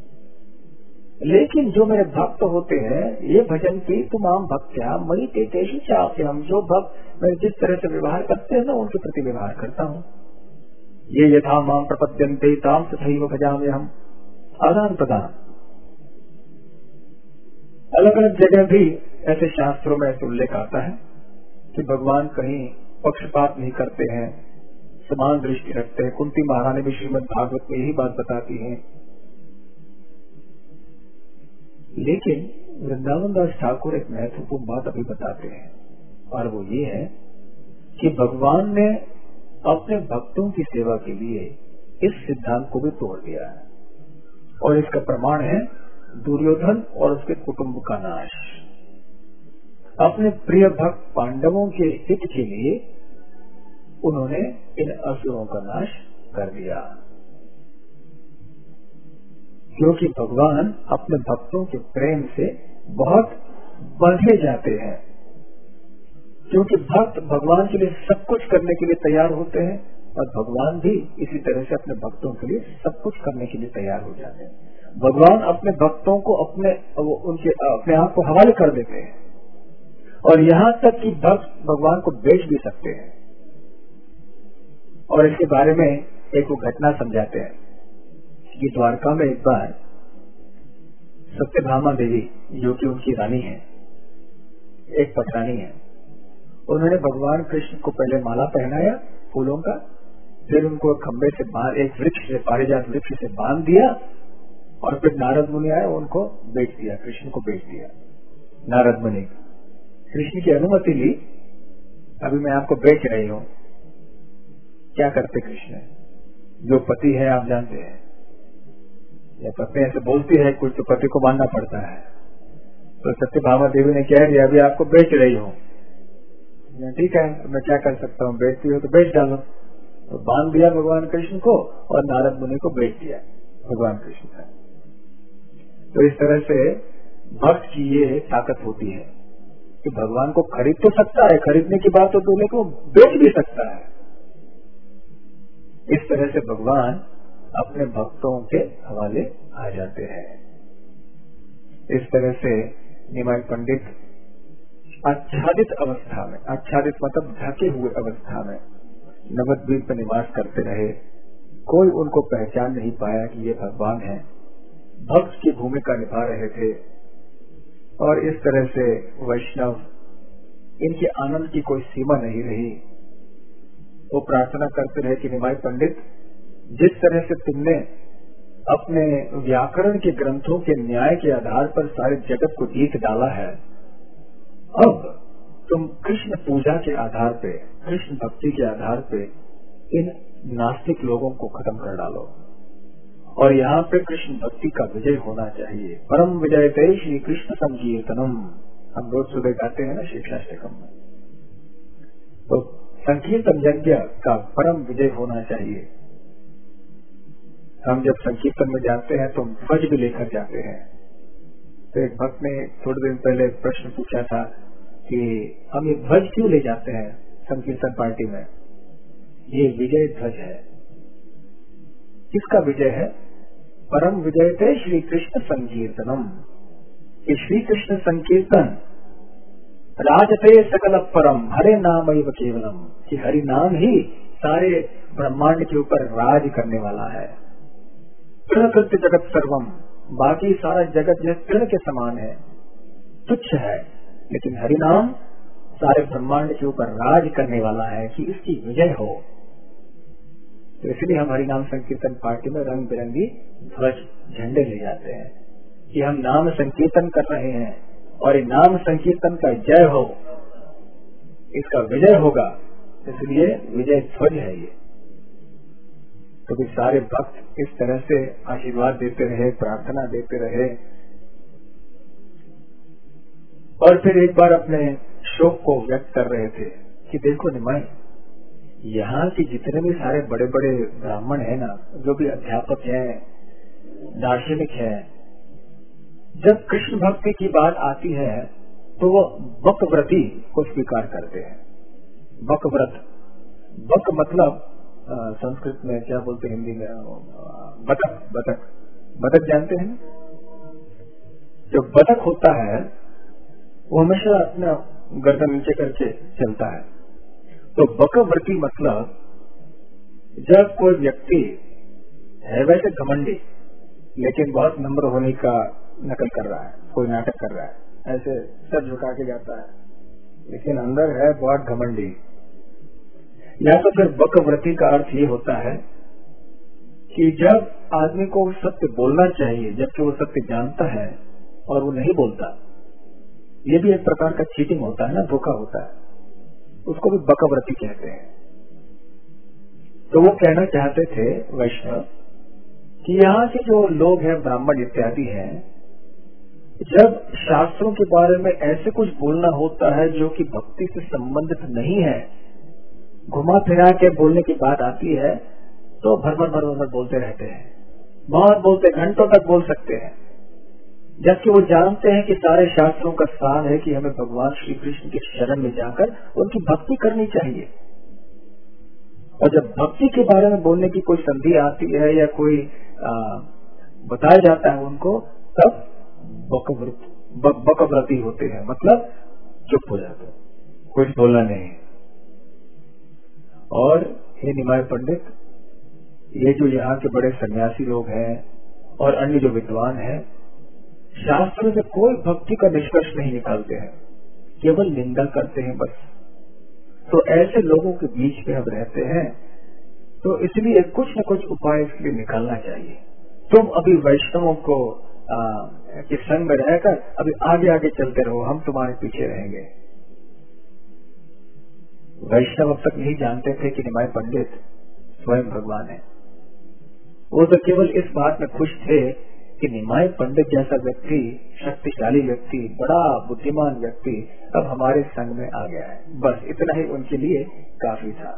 लेकिन जो मेरे भक्त होते हैं, ये भजन की तुमाम भक्त्या मयि ते तेषु चाप्यहम्, जो भक्त मैं जिस तरह से व्यवहार करते हैं ना उनके प्रति व्यवहार करता हूँ। ये यथा माम प्रपद्यन्ते ताम तथैव भजाम्यहम्। आदान प्रदान, अलग अलग जगह भी ऐसे शास्त्रों में ऐसे उल्लेख आता है कि भगवान कहीं पक्षपात नहीं करते हैं, समान दृष्टि रखते हैं। कुंती महारानी भी श्रीमद् भागवत में यही बात बताती हैं। लेकिन वृंदावन दास ठाकुर एक महत्वपूर्ण बात अभी बताते हैं, और वो ये है कि भगवान ने अपने भक्तों की सेवा के लिए इस सिद्धांत को भी तोड़ दिया है, और इसका प्रमाण है दुर्योधन और उसके कुटुंब का नाश। अपने प्रिय भक्त पांडवों के हित के लिए उन्होंने इन असुरों का नाश कर दिया, क्योंकि भगवान अपने भक्तों के प्रेम से बहुत बंधे जाते हैं। क्योंकि भक्त भगवान के लिए सब कुछ करने के लिए तैयार होते हैं, और भगवान भी इसी तरह से अपने भक्तों के लिए सब कुछ करने के लिए तैयार हो जाते हैं। भगवान अपने भक्तों को अपने उनके अपने आप को हवाले कर देते हैं, और यहाँ तक कि भक्त भगवान को बेच भी सकते हैं। और इसके बारे में एक वो घटना समझाते हैं कि द्वारका में एक बार सत्यभामा देवी, जो कि उनकी रानी है, एक पटरानी है, उन्होंने भगवान कृष्ण को पहले माला पहनाया फूलों का, फिर उनको खंबे से बांध, एक वृक्ष से, पारिजात वृक्ष से बांध दिया, और फिर नारद मुनि आए, उनको बेच दिया, कृष्ण को बेच दिया। नारद मुनि कृष्ण की अनुमति ली, अभी मैं आपको बेच रही हूँ। क्या करते कृष्ण? जो पति है आप जानते हैं, या पत्नी ऐसे बोलती है कुछ तो पति को मानना पड़ता है। तो सत्यभामा देवी ने कह दिया, अभी आपको बेच रही हूँ। ठीक है, मैं क्या कर सकता हूँ, बेचती हो तो बेच डालो। तो बांध दिया भगवान कृष्ण को, और नारद मुनि को बेच दिया भगवान कृष्ण का। तो इस तरह से भक्त की ये ताकत होती है कि भगवान को खरीद तो सकता है, खरीदने की बात तो दूल्हे को बेच भी सकता है। इस तरह से भगवान अपने भक्तों के हवाले आ जाते हैं। इस तरह से निमाई पंडित आच्छादित अवस्था में, आच्छादित मतलब ढके हुए अवस्था में नवद्वीप में निवास करते रहे। कोई उनको पहचान नहीं पाया कि ये भगवान है। भक्त की भूमिका निभा रहे थे, और इस तरह से वैष्णव, इनके आनंद की कोई सीमा नहीं रही। वो प्रार्थना करते रहे कि निमाई पंडित, जिस तरह से तुमने अपने व्याकरण के ग्रंथों के न्याय के आधार पर सारे जगत को जीत डाला है, अब तुम कृष्ण पूजा के आधार पे, कृष्ण भक्ति के आधार पे इन नास्तिक लोगों को खत्म कर डालो, और यहाँ पे कृष्ण भक्ति का विजय होना चाहिए। परम विजयते श्री कृष्ण संकीर्तनम, हम रोज सुबह गाते हैं ना शिक्षाष्टकम में। तो संकीर्तन यज्ञ का परम विजय होना चाहिए। हम जब संकीर्तन में जाते हैं तो ध्वज भी लेकर जाते हैं। तो एक भक्त ने थोड़े दिन पहले प्रश्न पूछा था कि हम ये ध्वज क्यों ले जाते हैं संकीर्तन पार्टी में? ये विजय ध्वज है। किसका विजय है? परम विजयते श्री कृष्ण संकीर्तनम। कि श्री कृष्ण संकीर्तन राजते सकल परम हरे नाम एव केवलम, कि हरि नाम ही सारे ब्रह्मांड के ऊपर राज करने वाला है। तृणकृत्य जगत सर्वम, बाकी सारा जगत जो तृण के समान है, तुच्छ है, लेकिन हरि नाम सारे ब्रह्मांड के ऊपर राज करने वाला है कि इसकी विजय हो। तो इसलिए हम हरि नाम संकीर्तन पार्टी में रंग बिरंगी ध्वज झंडे ले जाते हैं कि हम नाम संकीर्तन कर रहे हैं, और ये नाम संकीर्तन का जय हो, इसका विजय होगा, इसलिए विजय ध्वज है ये। तो भी सारे भक्त इस तरह से आशीर्वाद देते रहे, प्रार्थना देते रहे। और फिर एक बार अपने शोक को व्यक्त कर रहे थे कि देखो निमाई, यहाँ के जितने भी सारे बड़े बड़े ब्राह्मण हैं ना, जो भी अध्यापक हैं, दार्शनिक हैं, जब कृष्ण भक्ति की बात आती है तो वो बकव्रती को स्वीकार करते हैं। बकव्रत, बक मतलब आ, संस्कृत में क्या बोलते हैं, हिंदी में बतख। बतख बतख जानते हैं? जो बतख होता है वो हमेशा अपना गर्दन नीचे करके चलता है। तो बकव्रती मतलब जब कोई व्यक्ति है वैसे घमंडी, लेकिन बहुत नम्र होने का नकल कर रहा है, कोई नाटक कर रहा है, ऐसे सर झुका के जाता है, लेकिन अंदर है बहुत घमंडी। या तो फिर बकव्रती का अर्थ ये होता है कि जब आदमी को सत्य बोलना चाहिए, जबकि वो सत्य जानता है और वो नहीं बोलता, ये भी एक प्रकार का चीटिंग होता है ना, धोखा होता है, उसको भी बकव्रती कहते हैं। तो वो कहना चाहते थे वैष्णव कि यहाँ के जो लोग हैं, ब्राह्मण इत्यादि हैं, जब शास्त्रों के बारे में ऐसे कुछ बोलना होता है जो कि भक्ति से संबंधित नहीं है, घुमा फिरा के बोलने की बात आती है, तो भरभर भरभर बोलते रहते हैं, बहुत बोलते, घंटों तक बोल सकते हैं, जबकि वो जानते हैं कि सारे शास्त्रों का सार है कि हमें भगवान श्री कृष्ण के शरण में जाकर उनकी भक्ति करनी चाहिए। और जब भक्ति के बारे में बोलने की कोई संधि आती है या कोई आ, बताया जाता है उनको, तब बकव्रती होते हैं, मतलब चुप हो जाते हैं, कुछ बोलना नहीं। और हे निमाय पंडित, ये जो यहाँ के बड़े सन्यासी लोग हैं और अन्य जो विद्वान हैं, शास्त्र से कोई भक्ति का निष्कर्ष नहीं निकालते हैं, केवल निंदा करते हैं बस। तो ऐसे लोगों के बीच में हम रहते हैं, तो इसलिए कुछ न कुछ उपाय इसके लिए निकालना चाहिए। तुम अभी वैष्णवों को आ, के संग में रहकर अभी आगे आगे चलते रहो, हम तुम्हारे पीछे रहेंगे। वैष्णव अब तक नहीं जानते थे कि निमाय पंडित स्वयं भगवान है। वो तो केवल इस बात में खुश थे कि निमाय पंडित जैसा व्यक्ति, शक्तिशाली व्यक्ति, बड़ा बुद्धिमान व्यक्ति अब हमारे संग में आ गया है, बस इतना ही उनके लिए काफी था।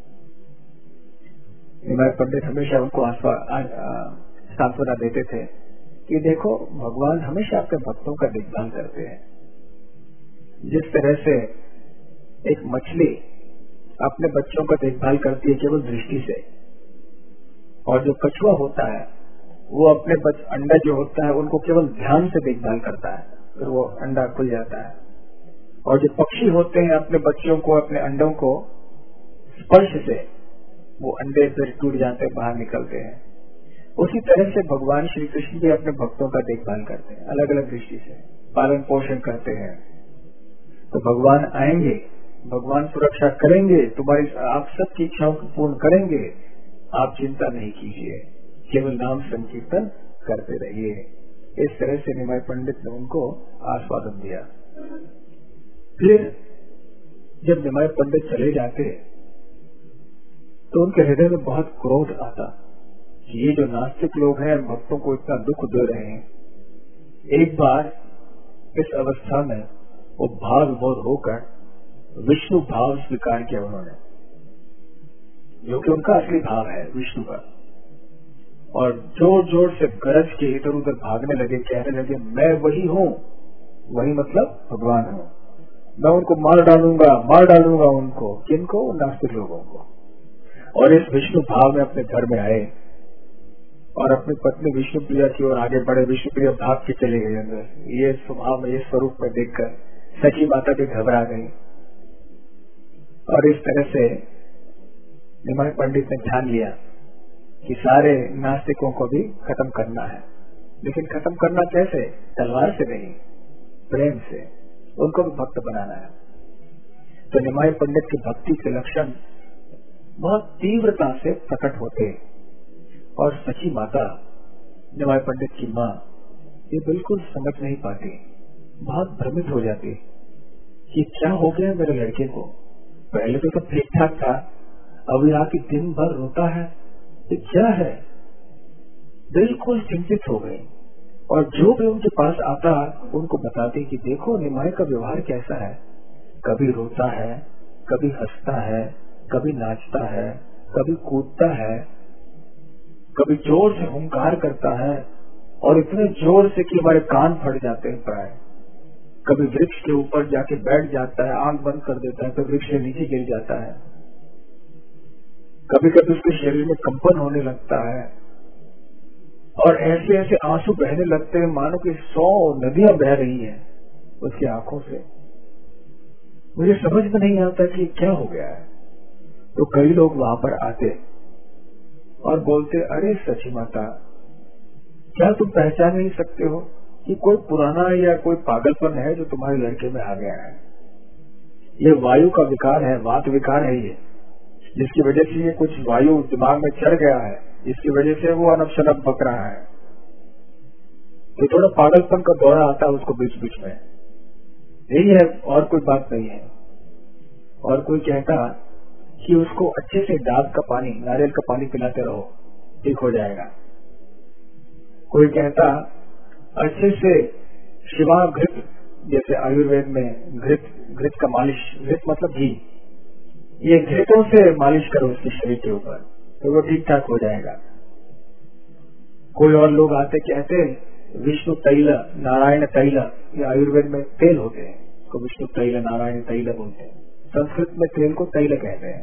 निमाय पंडित हमेशा उनको सांत्वना देते थे कि देखो, भगवान हमेशा अपने भक्तों का देखभाल करते हैं। जिस तरह से एक मछली अपने बच्चों का देखभाल करती है केवल दृष्टि से, और जो कछुआ होता है वो अपने बच अंडा जो होता है उनको केवल ध्यान से देखभाल करता है, फिर वो अंडा खुल जाता है। और जो पक्षी होते हैं अपने बच्चों को, अपने अंडों को स्पर्श से वो अंडे फिर टूट जाते हैं, बाहर निकलते हैं। उसी तरह से भगवान श्री कृष्ण भी अपने भक्तों का देखभाल करते हैं, अलग अलग दृष्टि से पालन पोषण करते हैं। तो भगवान आएंगे, भगवान सुरक्षा करेंगे, तुम्हारी आप सबकी इच्छाओं को पूर्ण करेंगे, आप चिंता नहीं कीजिए, केवल नाम संकीर्तन करते रहिए। इस तरह से निमाय पंडित ने उनको आश्वासन दिया। फिर जब निमाय पंडित चले जाते तो उनके हृदय में बहुत क्रोध आता कि ये जो नास्तिक लोग हैं भक्तों को इतना दुख दे रहे हैं। एक बार इस अवस्था में वो भाव विभोर होकर विष्णु भाव स्वीकार किया उन्होंने, जो कि उनका असली भाव है विष्णु का, और जोर जोर से गरज के इधर उधर भागने लगे, कहने लगे मैं वही हूँ, वही मतलब भगवान हूँ, मैं उनको मार डालूंगा, मार डालूंगा उनको। किनको? नास्तिक लोगों को। और इस विष्णु भाव में अपने घर में आए और अपनी पत्नी विष्णु प्रिया की ओर आगे बढ़े। विष्णु प्रिया भाग के चले गए अंदर। ये स्वभाव में, ये स्वरूप में देखकर सची माता भी घबरा गई। और इस तरह से निमाय पंडित ने ध्यान लिया कि सारे नास्तिकों को भी खत्म करना है, लेकिन खत्म करना कैसे? तलवार से नहीं, प्रेम से उनको भी भक्त बनाना है। तो निमाय पंडित की भक्ति के लक्षण बहुत तीव्रता से प्रकट होते, और सची माता, निमाय पंडित की माँ, ये बिल्कुल समझ नहीं पाती, बहुत भ्रमित हो जाती कि क्या हो गया मेरे लड़के को, पहले तो सब ठीक ठाक था, अब यहाँ की दिन भर रोता है, ये क्या है? बिल्कुल चिंतित हो गए और जो भी उनके पास आता उनको बताते कि देखो निमाई का व्यवहार कैसा है, कभी रोता है, कभी हंसता है, कभी नाचता है, कभी कूदता है, कभी जोर से हुंकार करता है और इतने जोर से कि हमारे कान फट जाते हैं प्राय। कभी वृक्ष के ऊपर जाके बैठ जाता है, आंख बंद कर देता है तो वृक्ष के नीचे गिर जाता है। कभी कभी उसके शरीर में कंपन होने लगता है और ऐसे ऐसे आंसू बहने लगते हैं मानो कि सौ नदियां बह रही हैं उसकी आंखों से। मुझे समझ में नहीं आता कि क्या हो गया है। तो कई लोग वहां पर आते और बोलते, अरे सची माता, क्या तुम पहचान नहीं सकते हो कि कोई पुराना या कोई पागलपन है जो तुम्हारे लड़के में आ गया है? ये वायु का विकार है, वात विकार है ये, जिसकी वजह से ये कुछ वायु दिमाग में चढ़ गया है, इसकी वजह से वो अनब शनब बक रहा है। तो थोड़ा पागलपन का दौरा आता है उसको बीच बीच में, यही है और कोई बात नहीं है। और कोई कहता कि उसको अच्छे से डाब का पानी, नारियल का पानी पिलाते रहो, ठीक हो जाएगा। कोई कहता अच्छे से शिवा घृत, जैसे आयुर्वेद में घृत, घृत का मालिश, घृत मतलब घी, ये घृतों से मालिश करो उसके शरीर के ऊपर तो वो ठीक ठाक हो जाएगा। कोई और लोग आते कहते विष्णु तैल, नारायण तैल, ये आयुर्वेद में तेल होते हैं, तो विष्णु तैल, नारायण तैल बोलते हैं। संस्कृत में तेल को तैल कहते हैं।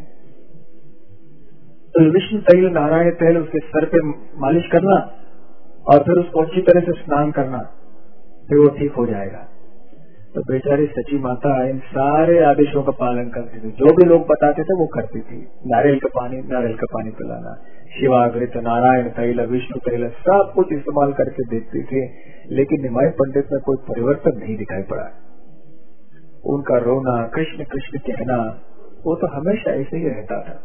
तो विष्णु तैल, नारायण तैल उसके सर पे मालिश करना और फिर उसको अच्छी तरह से स्नान करना, फिर वो ठीक हो जाएगा। तो बेचारी सची माता इन सारे आदेशों का पालन करती थी, जो भी लोग बताते थे वो करती थी। नारियल का पानी, नारियल का पानी पिलाना, शिवागृत, नारायण तैल, विष्णु तैल, सब कुछ इस्तेमाल करके देखती थी, लेकिन निमाई पंडित में कोई परिवर्तन नहीं दिखाई पड़ा। उनका रोना, कृष्ण कृष्ण कहना, वो तो हमेशा ऐसे ही रहता था।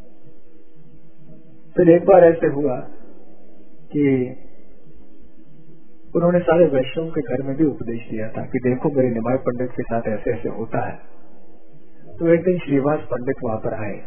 फिर एक बार ऐसे हुआ कि उन्होंने सारे वैष्णव के घर में भी उपदेश दिया था कि देखो मेरे निमाई पंडित के साथ ऐसे ऐसे होता है। तो एक दिन श्रीवास पंडित वहां पर आए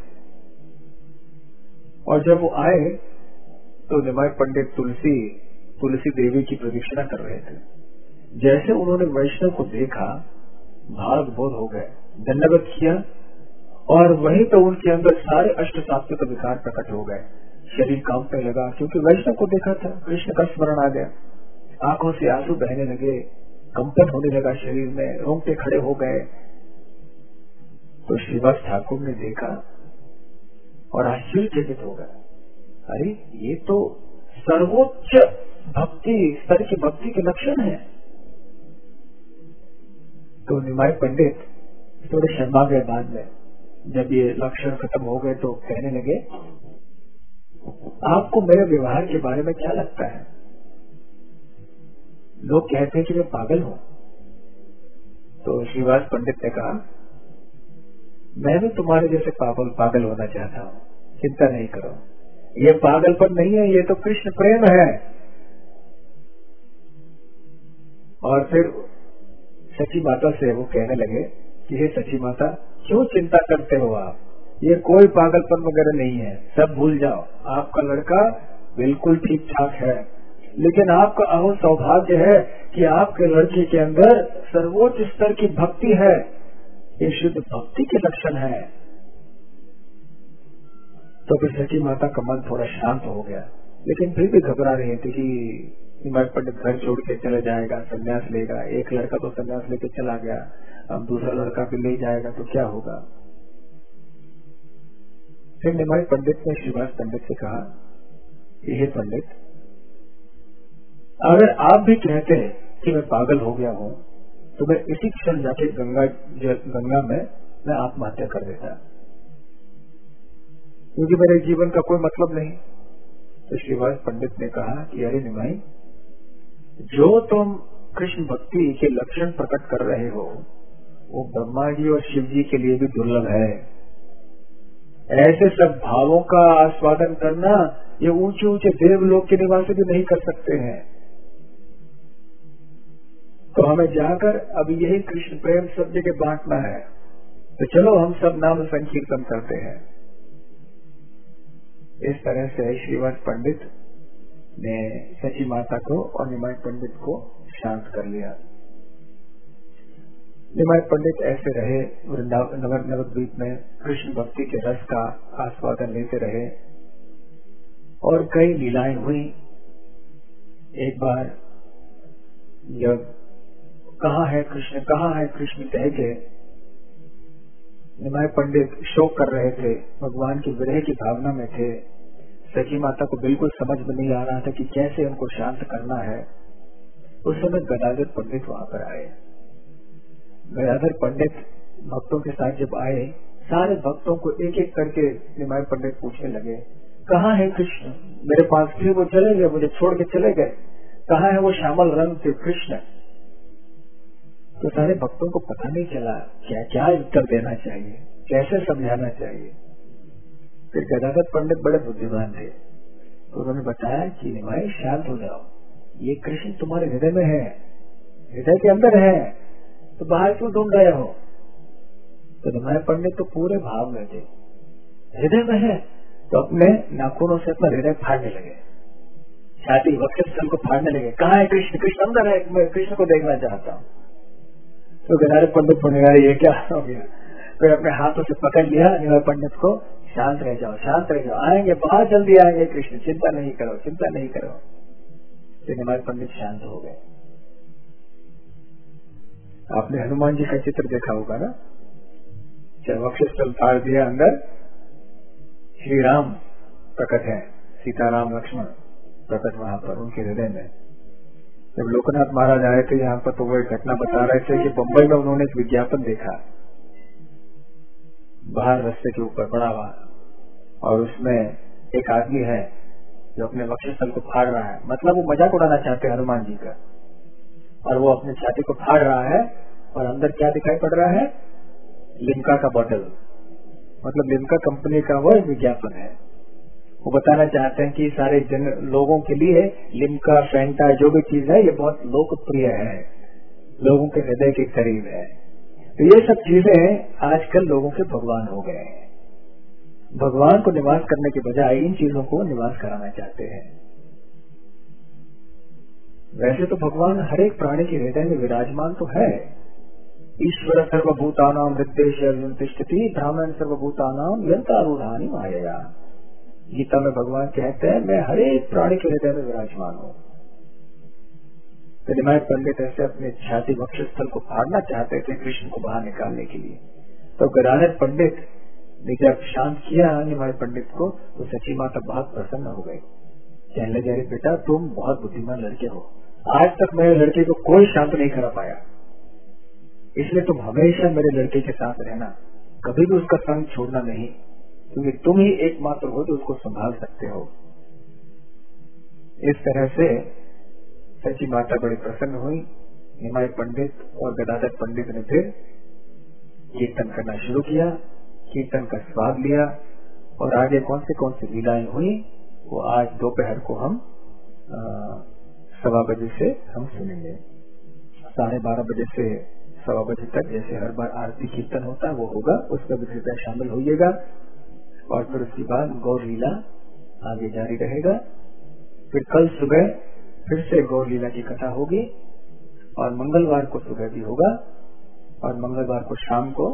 और जब वो आए तो निमाई पंडित तुलसी तुलसी देवी की प्रदक्षिणा कर रहे थे। जैसे उन्होंने वैष्णव को देखा, भाग बोध हो गए, दंडवत किया और वहीं तो उनके अंदर सारे अष्ट सात्विक विकार प्रकट हो गए। शरीर कांपने लगा क्योंकि वैष्णव को देखा था, कृष्ण का स्मरण आ गया। आंखों से आंसू बहने लगे, कंपन होने लगा शरीर में, रोंगटे खड़े हो गए। तो श्रीवास ठाकुर ने देखा और आश्चर्यचकित हो गए, अरे ये तो सर्वोच्च भक्ति स्तर की भक्ति के लक्षण है। तो निमाई पंडित थोड़े शर्मा गए। बाद में जब ये लक्षण खत्म हो गए तो कहने लगे, आपको मेरे व्यवहार के बारे में क्या लगता है? लोग कहते हैं कि मैं पागल हूं। तो श्रीवास पंडित ने कहा, मैं भी तुम्हारे जैसे पागल पागल होना चाहता हूँ, चिंता नहीं करो, ये पागलपन नहीं है, ये तो कृष्ण प्रेम है। और फिर सची माता से वो कहने लगे कि हे सची माता, क्यों चिंता करते हो आप? ये कोई पागलपन वगैरह नहीं है, सब भूल जाओ। आपका लड़का बिल्कुल ठीक ठाक है, लेकिन आपका अहो सौभाग्य है कि आपके लड़के के अंदर सर्वोच्च स्तर की भक्ति है। ये शुद्ध भक्ति के लक्षण है। तो फिर सची माता का मन थोड़ा शांत हो गया, लेकिन फिर भी घबरा रही थी कि निमाई पंडित घर छोड़ के चले जाएगा, संन्यास लेगा। एक लड़का तो संन्यास लेके चला गया, अब दूसरा लड़का भी ले जाएगा तो क्या होगा। फिर निमाई पंडित ने श्रीवास पंडित से कहा, ये पंडित, अगर आप भी कहते हैं कि मैं पागल हो गया हूँ तो मैं इसी क्षण जाके गंगा गंगा में मैं आत्महत्या कर देता, क्योंकि मेरे जीवन का कोई मतलब नहीं। तो श्रीवास पंडित ने कहा कि अरे निमाई, जो तुम कृष्ण भक्ति के लक्षण प्रकट कर रहे हो वो ब्रह्मा जी और शिव जी के लिए भी दुर्लभ है। ऐसे सब भावों का आस्वादन करना ये ऊंचे ऊंचे देवलोक के निवासी भी नहीं कर सकते हैं। तो हमें जाकर अब यही कृष्ण प्रेम सब जगह बांटना है। तो चलो हम सब नाम संकीर्तन करते हैं। इस तरह से श्रीवास पंडित ने सची माता को और निमाई पंडित को शांत कर लिया। निमाई पंडित ऐसे रहे वृंदावन नगर नवद्वीप में कृष्ण भक्ति के रस का आस्वादन लेते रहे और कई लीलाएं हुई। एक बार जब कहाँ है कृष्ण कहाँ है कृष्ण कह के निमाई पंडित शोक कर रहे थे, भगवान की विरह की भावना में थे। सची माता को बिल्कुल समझ में नहीं आ रहा था कि कैसे उनको शांत करना है। उस समय गदाधर पंडित वहां पर आए। गदाधर पंडित भक्तों के साथ जब आए, सारे भक्तों को एक एक करके निमाई पंडित पूछने लगे, कहाँ है कृष्ण? मेरे पास थे, वो चले गए, मुझे छोड़ के चले गए। कहाँ है वो श्यामल रंग के कृष्ण? तो सारे भक्तों को पता नहीं चला क्या क्या उत्तर देना चाहिए, कैसे समझाना चाहिए। फिर गदाधर पंडित बड़े बुद्धिमान थे, तो उन्होंने बताया कि निमाई शांत हो जाओ, ये कृष्ण तुम्हारे हृदय में है, हृदय के अंदर है, तो बाहर क्यों ढूंढ रहे हो? तो निमाई पंडित तो पूरे भाव में थे, हृदय में है, तो अपने नाखूनों से अपना हृदय फाड़ने लगे, छाती वक्षस्थल को फाड़ने लगे। कहाँ है कृष्ण? कृष्ण अंदर है, मैं कृष्ण को देखना चाहता हूँ। तो गदाधर पंडित बोलने लगे, ये क्या हो गया? फिर अपने हाथों से पकड़ लिया निमाई पंडित को, शांत रह जाओ, शांत रह जाओ, आएंगे, बहुत जल्दी आएंगे कृष्ण, चिंता नहीं करो, चिंता नहीं करो। तो निमाई पंडित शांत हो गए। आपने हनुमान जी का चित्र देखा होगा ना, जब वक्षस्थल फाड़ दिया, अंदर श्री राम प्रकट है, सीताराम लक्ष्मण प्रकट वहां पर उनके हृदय में। जब लोकनाथ महाराज आए थे यहाँ पर, तो वो एक घटना बता रहे थे कि बम्बई में उन्होंने एक विज्ञापन देखा, बाहर रास्ते के ऊपर पड़ा हुआ, और उसमें एक आदमी है जो अपने वक्षस्थल को फाड़ रहा है, मतलब वो मजाक उड़ाना चाहते हैं हनुमान जी का, और वो अपने छाती को फाड़ रहा है, और अंदर क्या दिखाई पड़ रहा है? लिम्का का बोतल, मतलब लिम्का कंपनी का वो विज्ञापन है। वो बताना चाहते हैं कि सारे जन लोगों के लिए लिम्का, फैंटा, जो भी चीज है, ये बहुत लोकप्रिय है, लोगों के हृदय के करीब है। तो ये सब चीजें आजकल लोगों के भगवान हो गए हैं। भगवान को निवास करने के बजाय इन चीजों को निवास कराना चाहते हैं। वैसे तो भगवान हर एक प्राणी के हृदय में विराजमान तो है। ईश्वर सर्वभूतानां हृदयेषु तिष्ठति ब्राह्मण सर्वभूतानां यंतारूढ़ानि मायया। गीता में भगवान कहते हैं, मैं हर एक प्राणी के हृदय में विराजमान हूँ। तो निमाई पंडित ऐसे अपने छाती वक्षस्थल को फाड़ना चाहते थे कृष्ण को बाहर निकालने के लिए। तो गदाधर पंडित ने जब शांत किया निमाई पंडित को, तो सची माता बहुत प्रसन्न हो गई। कहने लगे, अरे बेटा, तुम बहुत बुद्धिमान लड़के हो, आज तक मेरे लड़के को कोई शांत नहीं करा पाया, इसलिए तुम हमेशा मेरे लड़के के साथ रहना, कभी भी उसका संग छोड़ना नहीं, क्योंकि तुम ही एकमात्र हो जो उसको संभाल सकते हो। इस तरह से सची माता बड़ी प्रसन्न हुई। निमाई पंडित और गदाधर पंडित ने फिर कीर्तन करना शुरू किया, कीर्तन का स्वाद लिया, और आगे कौन से कौन सी लीलाएं हुई वो आज दोपहर को हम सवा बजे से हम सुनेंगे। साढ़े बारह बजे से सवा बजे तक जैसे हर बार आरती कीर्तन होता है वो होगा, उसमें भी कृपया शामिल होइएगा। और फिर उसके बाद गौर लीला आगे जारी रहेगा। फिर कल सुबह फिर से गौर लीला की कथा होगी, और मंगलवार को सुबह भी होगा, और मंगलवार को शाम को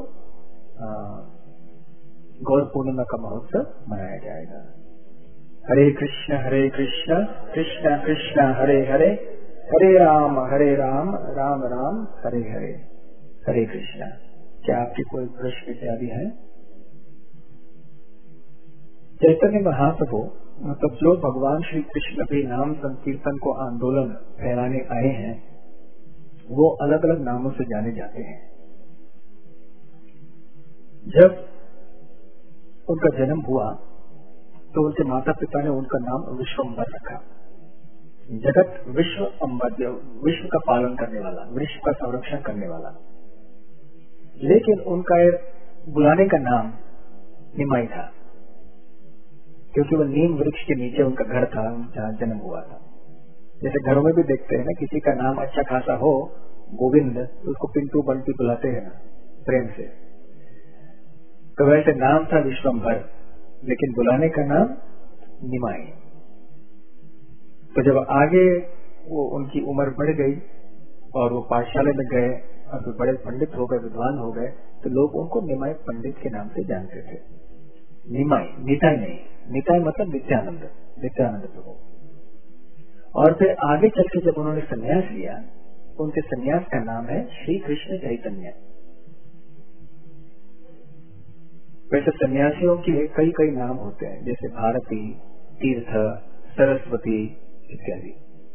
गौर पूर्णिमा का महोत्सव मनाया जाएगा। हरे कृष्ण हरे कृष्ण कृष्ण कृष्ण हरे हरे, हरे राम हरे राम राम राम हरे हरे। हरे कृष्ण। क्या आपके कोई प्रश्न इत्यादि है? चैतन्य महाप्रभु मतलब जो भगवान श्री कृष्ण के नाम संकीर्तन को आंदोलन फैलाने आए हैं, वो अलग अलग नामों से जाने जाते हैं। जब उनका जन्म हुआ तो उनके माता पिता ने उनका नाम विश्वम्बर रखा। जगत विश्व अम्बर, विश्व का पालन करने वाला, विश्व का संरक्षण करने वाला। लेकिन उनका बुलाने का नाम निमाई था, क्योंकि वो नीम वृक्ष के नीचे उनका घर था जहाँ जन्म हुआ था। जैसे घरों में भी देखते हैं ना, किसी का नाम अच्छा खासा हो, गोविंद, तो उसको पिंटू बंटी बुलाते हैं ना प्रेम से। तो वैसे नाम था विश्वम्भर, लेकिन बुलाने का नाम निमाई। तो जब आगे वो उनकी उम्र बढ़ गई और वो पाठशाला में गए और फिर बड़े पंडित हो गए, विद्वान हो गए, तो लोग उनको निमाई पंडित के नाम से जानते थे। निमाई, निताई नहीं, निताई मतलब नित्यानंद, नित्यानंद प्रभु। और फिर आगे चल के जब उन्होंने संन्यास लिया, उनके संन्यास का नाम है श्री कृष्ण चैतन्य। वैसे सन्यासियों के कई कई नाम होते हैं, जैसे भारती, तीर्थ, सरस्वती इत्यादि।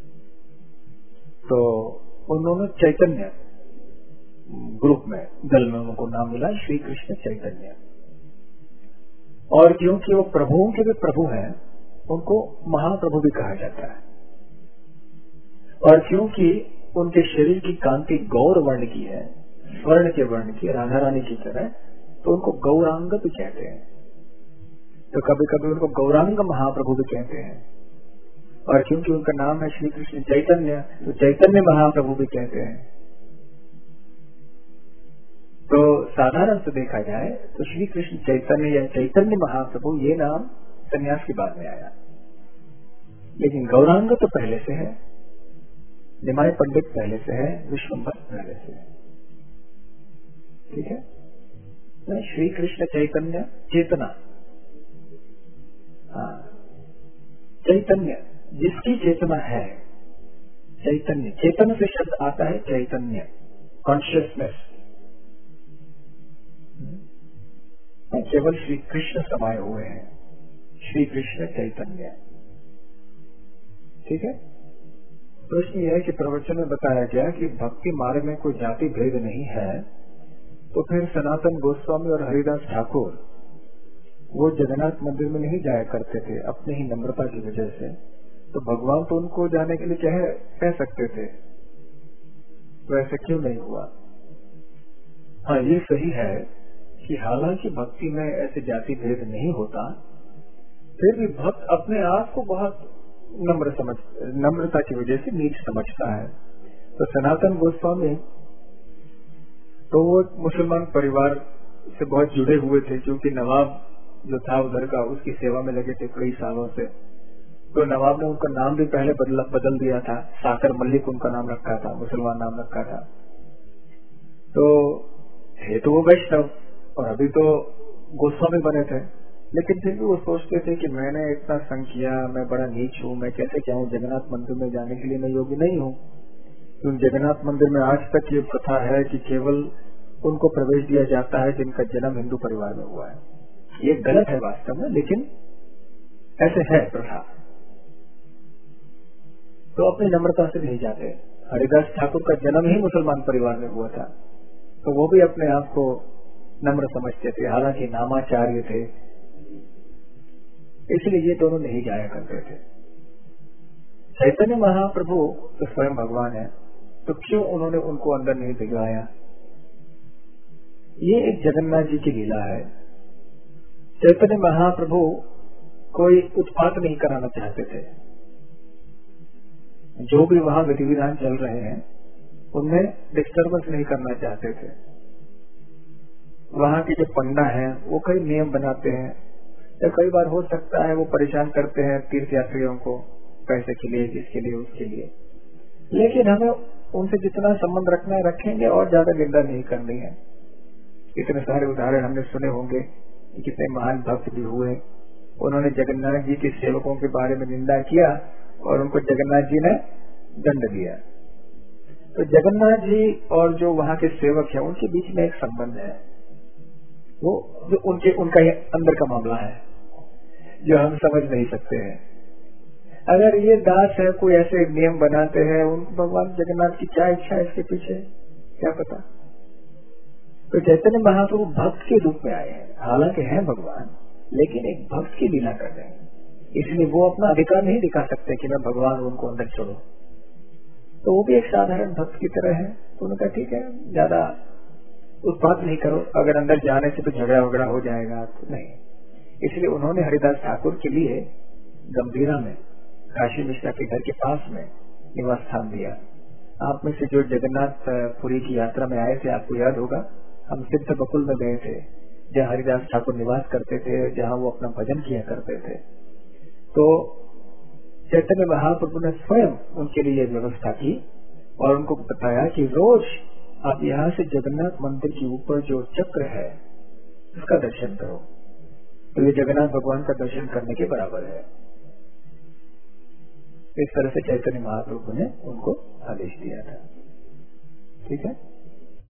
तो उन्होंने चैतन्य ग्रुप में, दल में उनको नाम मिला श्री कृष्ण चैतन्य। और क्योंकि वो प्रभुओं के भी प्रभु हैं, उनको महाप्रभु भी कहा जाता है। और क्योंकि उनके शरीर की कांति गौर वर्ण की है, स्वर्ण के वर्ण की, राधा रानी की तरह, तो उनको गौरांग भी कहते हैं। तो कभी कभी उनको गौरांग महाप्रभु भी कहते हैं। और क्योंकि उनका नाम है श्री कृष्ण चैतन्य, तो चैतन्य महाप्रभु भी कहते हैं। तो साधारण से देखा जाए तो श्री कृष्ण चैतन्य या चैतन्य महाप्रभु ये नाम संन्यास के बाद में आया, लेकिन गौरांग तो पहले से है, निमाई पंडित पहले से है, विश्वम्भर पहले से है। ठीक है, तो श्री कृष्ण चैतन्य चेतना, हाँ चैतन्य जिसकी चेतना है, चैतन्य, चेतन से शब्द आता है चैतन्य, कॉन्शियसनेस। केवल श्री कृष्ण समाये हुए हैं, श्री कृष्ण चैतन्य। ठीक है, प्रश्न यह है कि प्रवचन में बताया गया कि भक्ति मार्ग में कोई जाति भेद नहीं है, तो फिर सनातन गोस्वामी और हरिदास ठाकुर वो जगन्नाथ मंदिर में नहीं जाया करते थे अपने ही नम्रता की वजह से, तो भगवान तो उनको जाने के लिए कह कह सकते थे, तो ऐसा क्यों नहीं हुआ? हाँ, ये सही है कि हालांकि भक्ति में ऐसे जाति भेद नहीं होता, फिर भी भक्त अपने आप को बहुत नम्र समझ नम्रता की वजह से नीच समझता है। तो सनातन गोस्वामी तो वो मुसलमान परिवार से बहुत जुड़े हुए थे, क्योंकि नवाब जो था उधर का उसकी सेवा में लगे थे कई सालों से। तो नवाब ने उनका नाम भी पहले बदल, बदल दिया था, साकर मल्लिक उनका नाम रखा था, मुसलमान नाम रखा था। तो थे तो वो वैष्णव और अभी तो गोस्वामी बने थे, लेकिन फिर भी वो सोचते थे कि मैंने इतना संग किया, मैं बड़ा नीच हूँ, मैं कैसे क्या हूँ, जगन्नाथ मंदिर में जाने के लिए मैं योग्य नहीं हूँ। क्योंकि जगन्नाथ मंदिर में आज तक ये प्रथा है कि केवल उनको प्रवेश दिया जाता है जिनका जन्म हिंदू परिवार में हुआ है। ये गलत है वास्तव में, लेकिन ऐसे है प्रथा। तो अपनी नम्रता से नहीं जाते। हरिदास ठाकुर का जन्म ही मुसलमान परिवार में हुआ था, तो वो भी अपने आप को नम्र समझते थे, हालांकि नामाचार्य थे, इसलिए ये दोनों नहीं जाया करते थे। चैतन्य महाप्रभु तो स्वयं भगवान है, तो क्यों उन्होंने उनको अंदर नहीं भिजवाया? ये एक जगन्नाथ जी की लीला है। चैतन्य महाप्रभु कोई उत्पात नहीं कराना चाहते थे। जो भी वहां विधि विधान चल रहे हैं उनमें डिस्टर्बेंस नहीं करना चाहते थे। वहां के जो पंडा हैं वो कई नियम बनाते हैं, या कई बार हो सकता है वो परेशान करते हैं तीर्थ यात्रियों को पैसे के लिए, इसके लिए, उसके लिए, लेकिन हमें उनसे जितना संबंध रखना है रखेंगे और ज्यादा निंदा नहीं करनी है। इतने सारे उदाहरण हमने सुने होंगे कि कितने महान भक्त भी हुए, उन्होंने जगन्नाथ जी के सेवकों के बारे में निंदा किया और उनको जगन्नाथ जी ने दंड दिया। तो जगन्नाथ जी और जो वहाँ के सेवक हैं उनके बीच में एक संबंध है, वो जो उनके उनका अंदर का मामला है जो हम समझ नहीं सकते हैं। अगर ये दास है कोई ऐसे नियम बनाते हैं, उन भगवान जगन्नाथ की क्या इच्छा है इसके पीछे क्या पता। तो चैतन्य महाप्रभु भक्त के रूप में आए हैं, हालांकि है भगवान, लेकिन एक भक्त की लीला कर रहे हैं, इसलिए वो अपना अधिकार नहीं दिखा सकते कि मैं भगवान हूं, उनको अंदर छोड़ो। तो वो भी एक साधारण भक्त की तरह है। तो उन्होंने कहा ठीक है, ज्यादा उत्पात नहीं करो, अगर अंदर जाने से तो झगड़ा वगड़ा हो जाएगा तो नहीं। इसलिए उन्होंने हरिदास ठाकुर के लिए गंभीरा में काशी मिश्रा के घर के पास में निवास स्थान दिया। आप में से जो जगन्नाथ पुरी की यात्रा में आए थे आपको याद होगा, हम सिद्ध बकुल में गए थे, जहाँ हरिदास ठाकुर निवास करते थे, जहाँ वो अपना भजन किया करते थे। तो चैतन्य महाप्रभु ने स्वयं उनके लिए व्यवस्था की और उनको बताया कि रोज आप यहाँ से जगन्नाथ मंदिर के ऊपर जो चक्र है उसका दर्शन करो। तो ये जगन्नाथ भगवान का दर्शन करने के बराबर है। इस तरह से चैतन्य महाप्रभु ने उनको आदेश दिया था। ठीक है।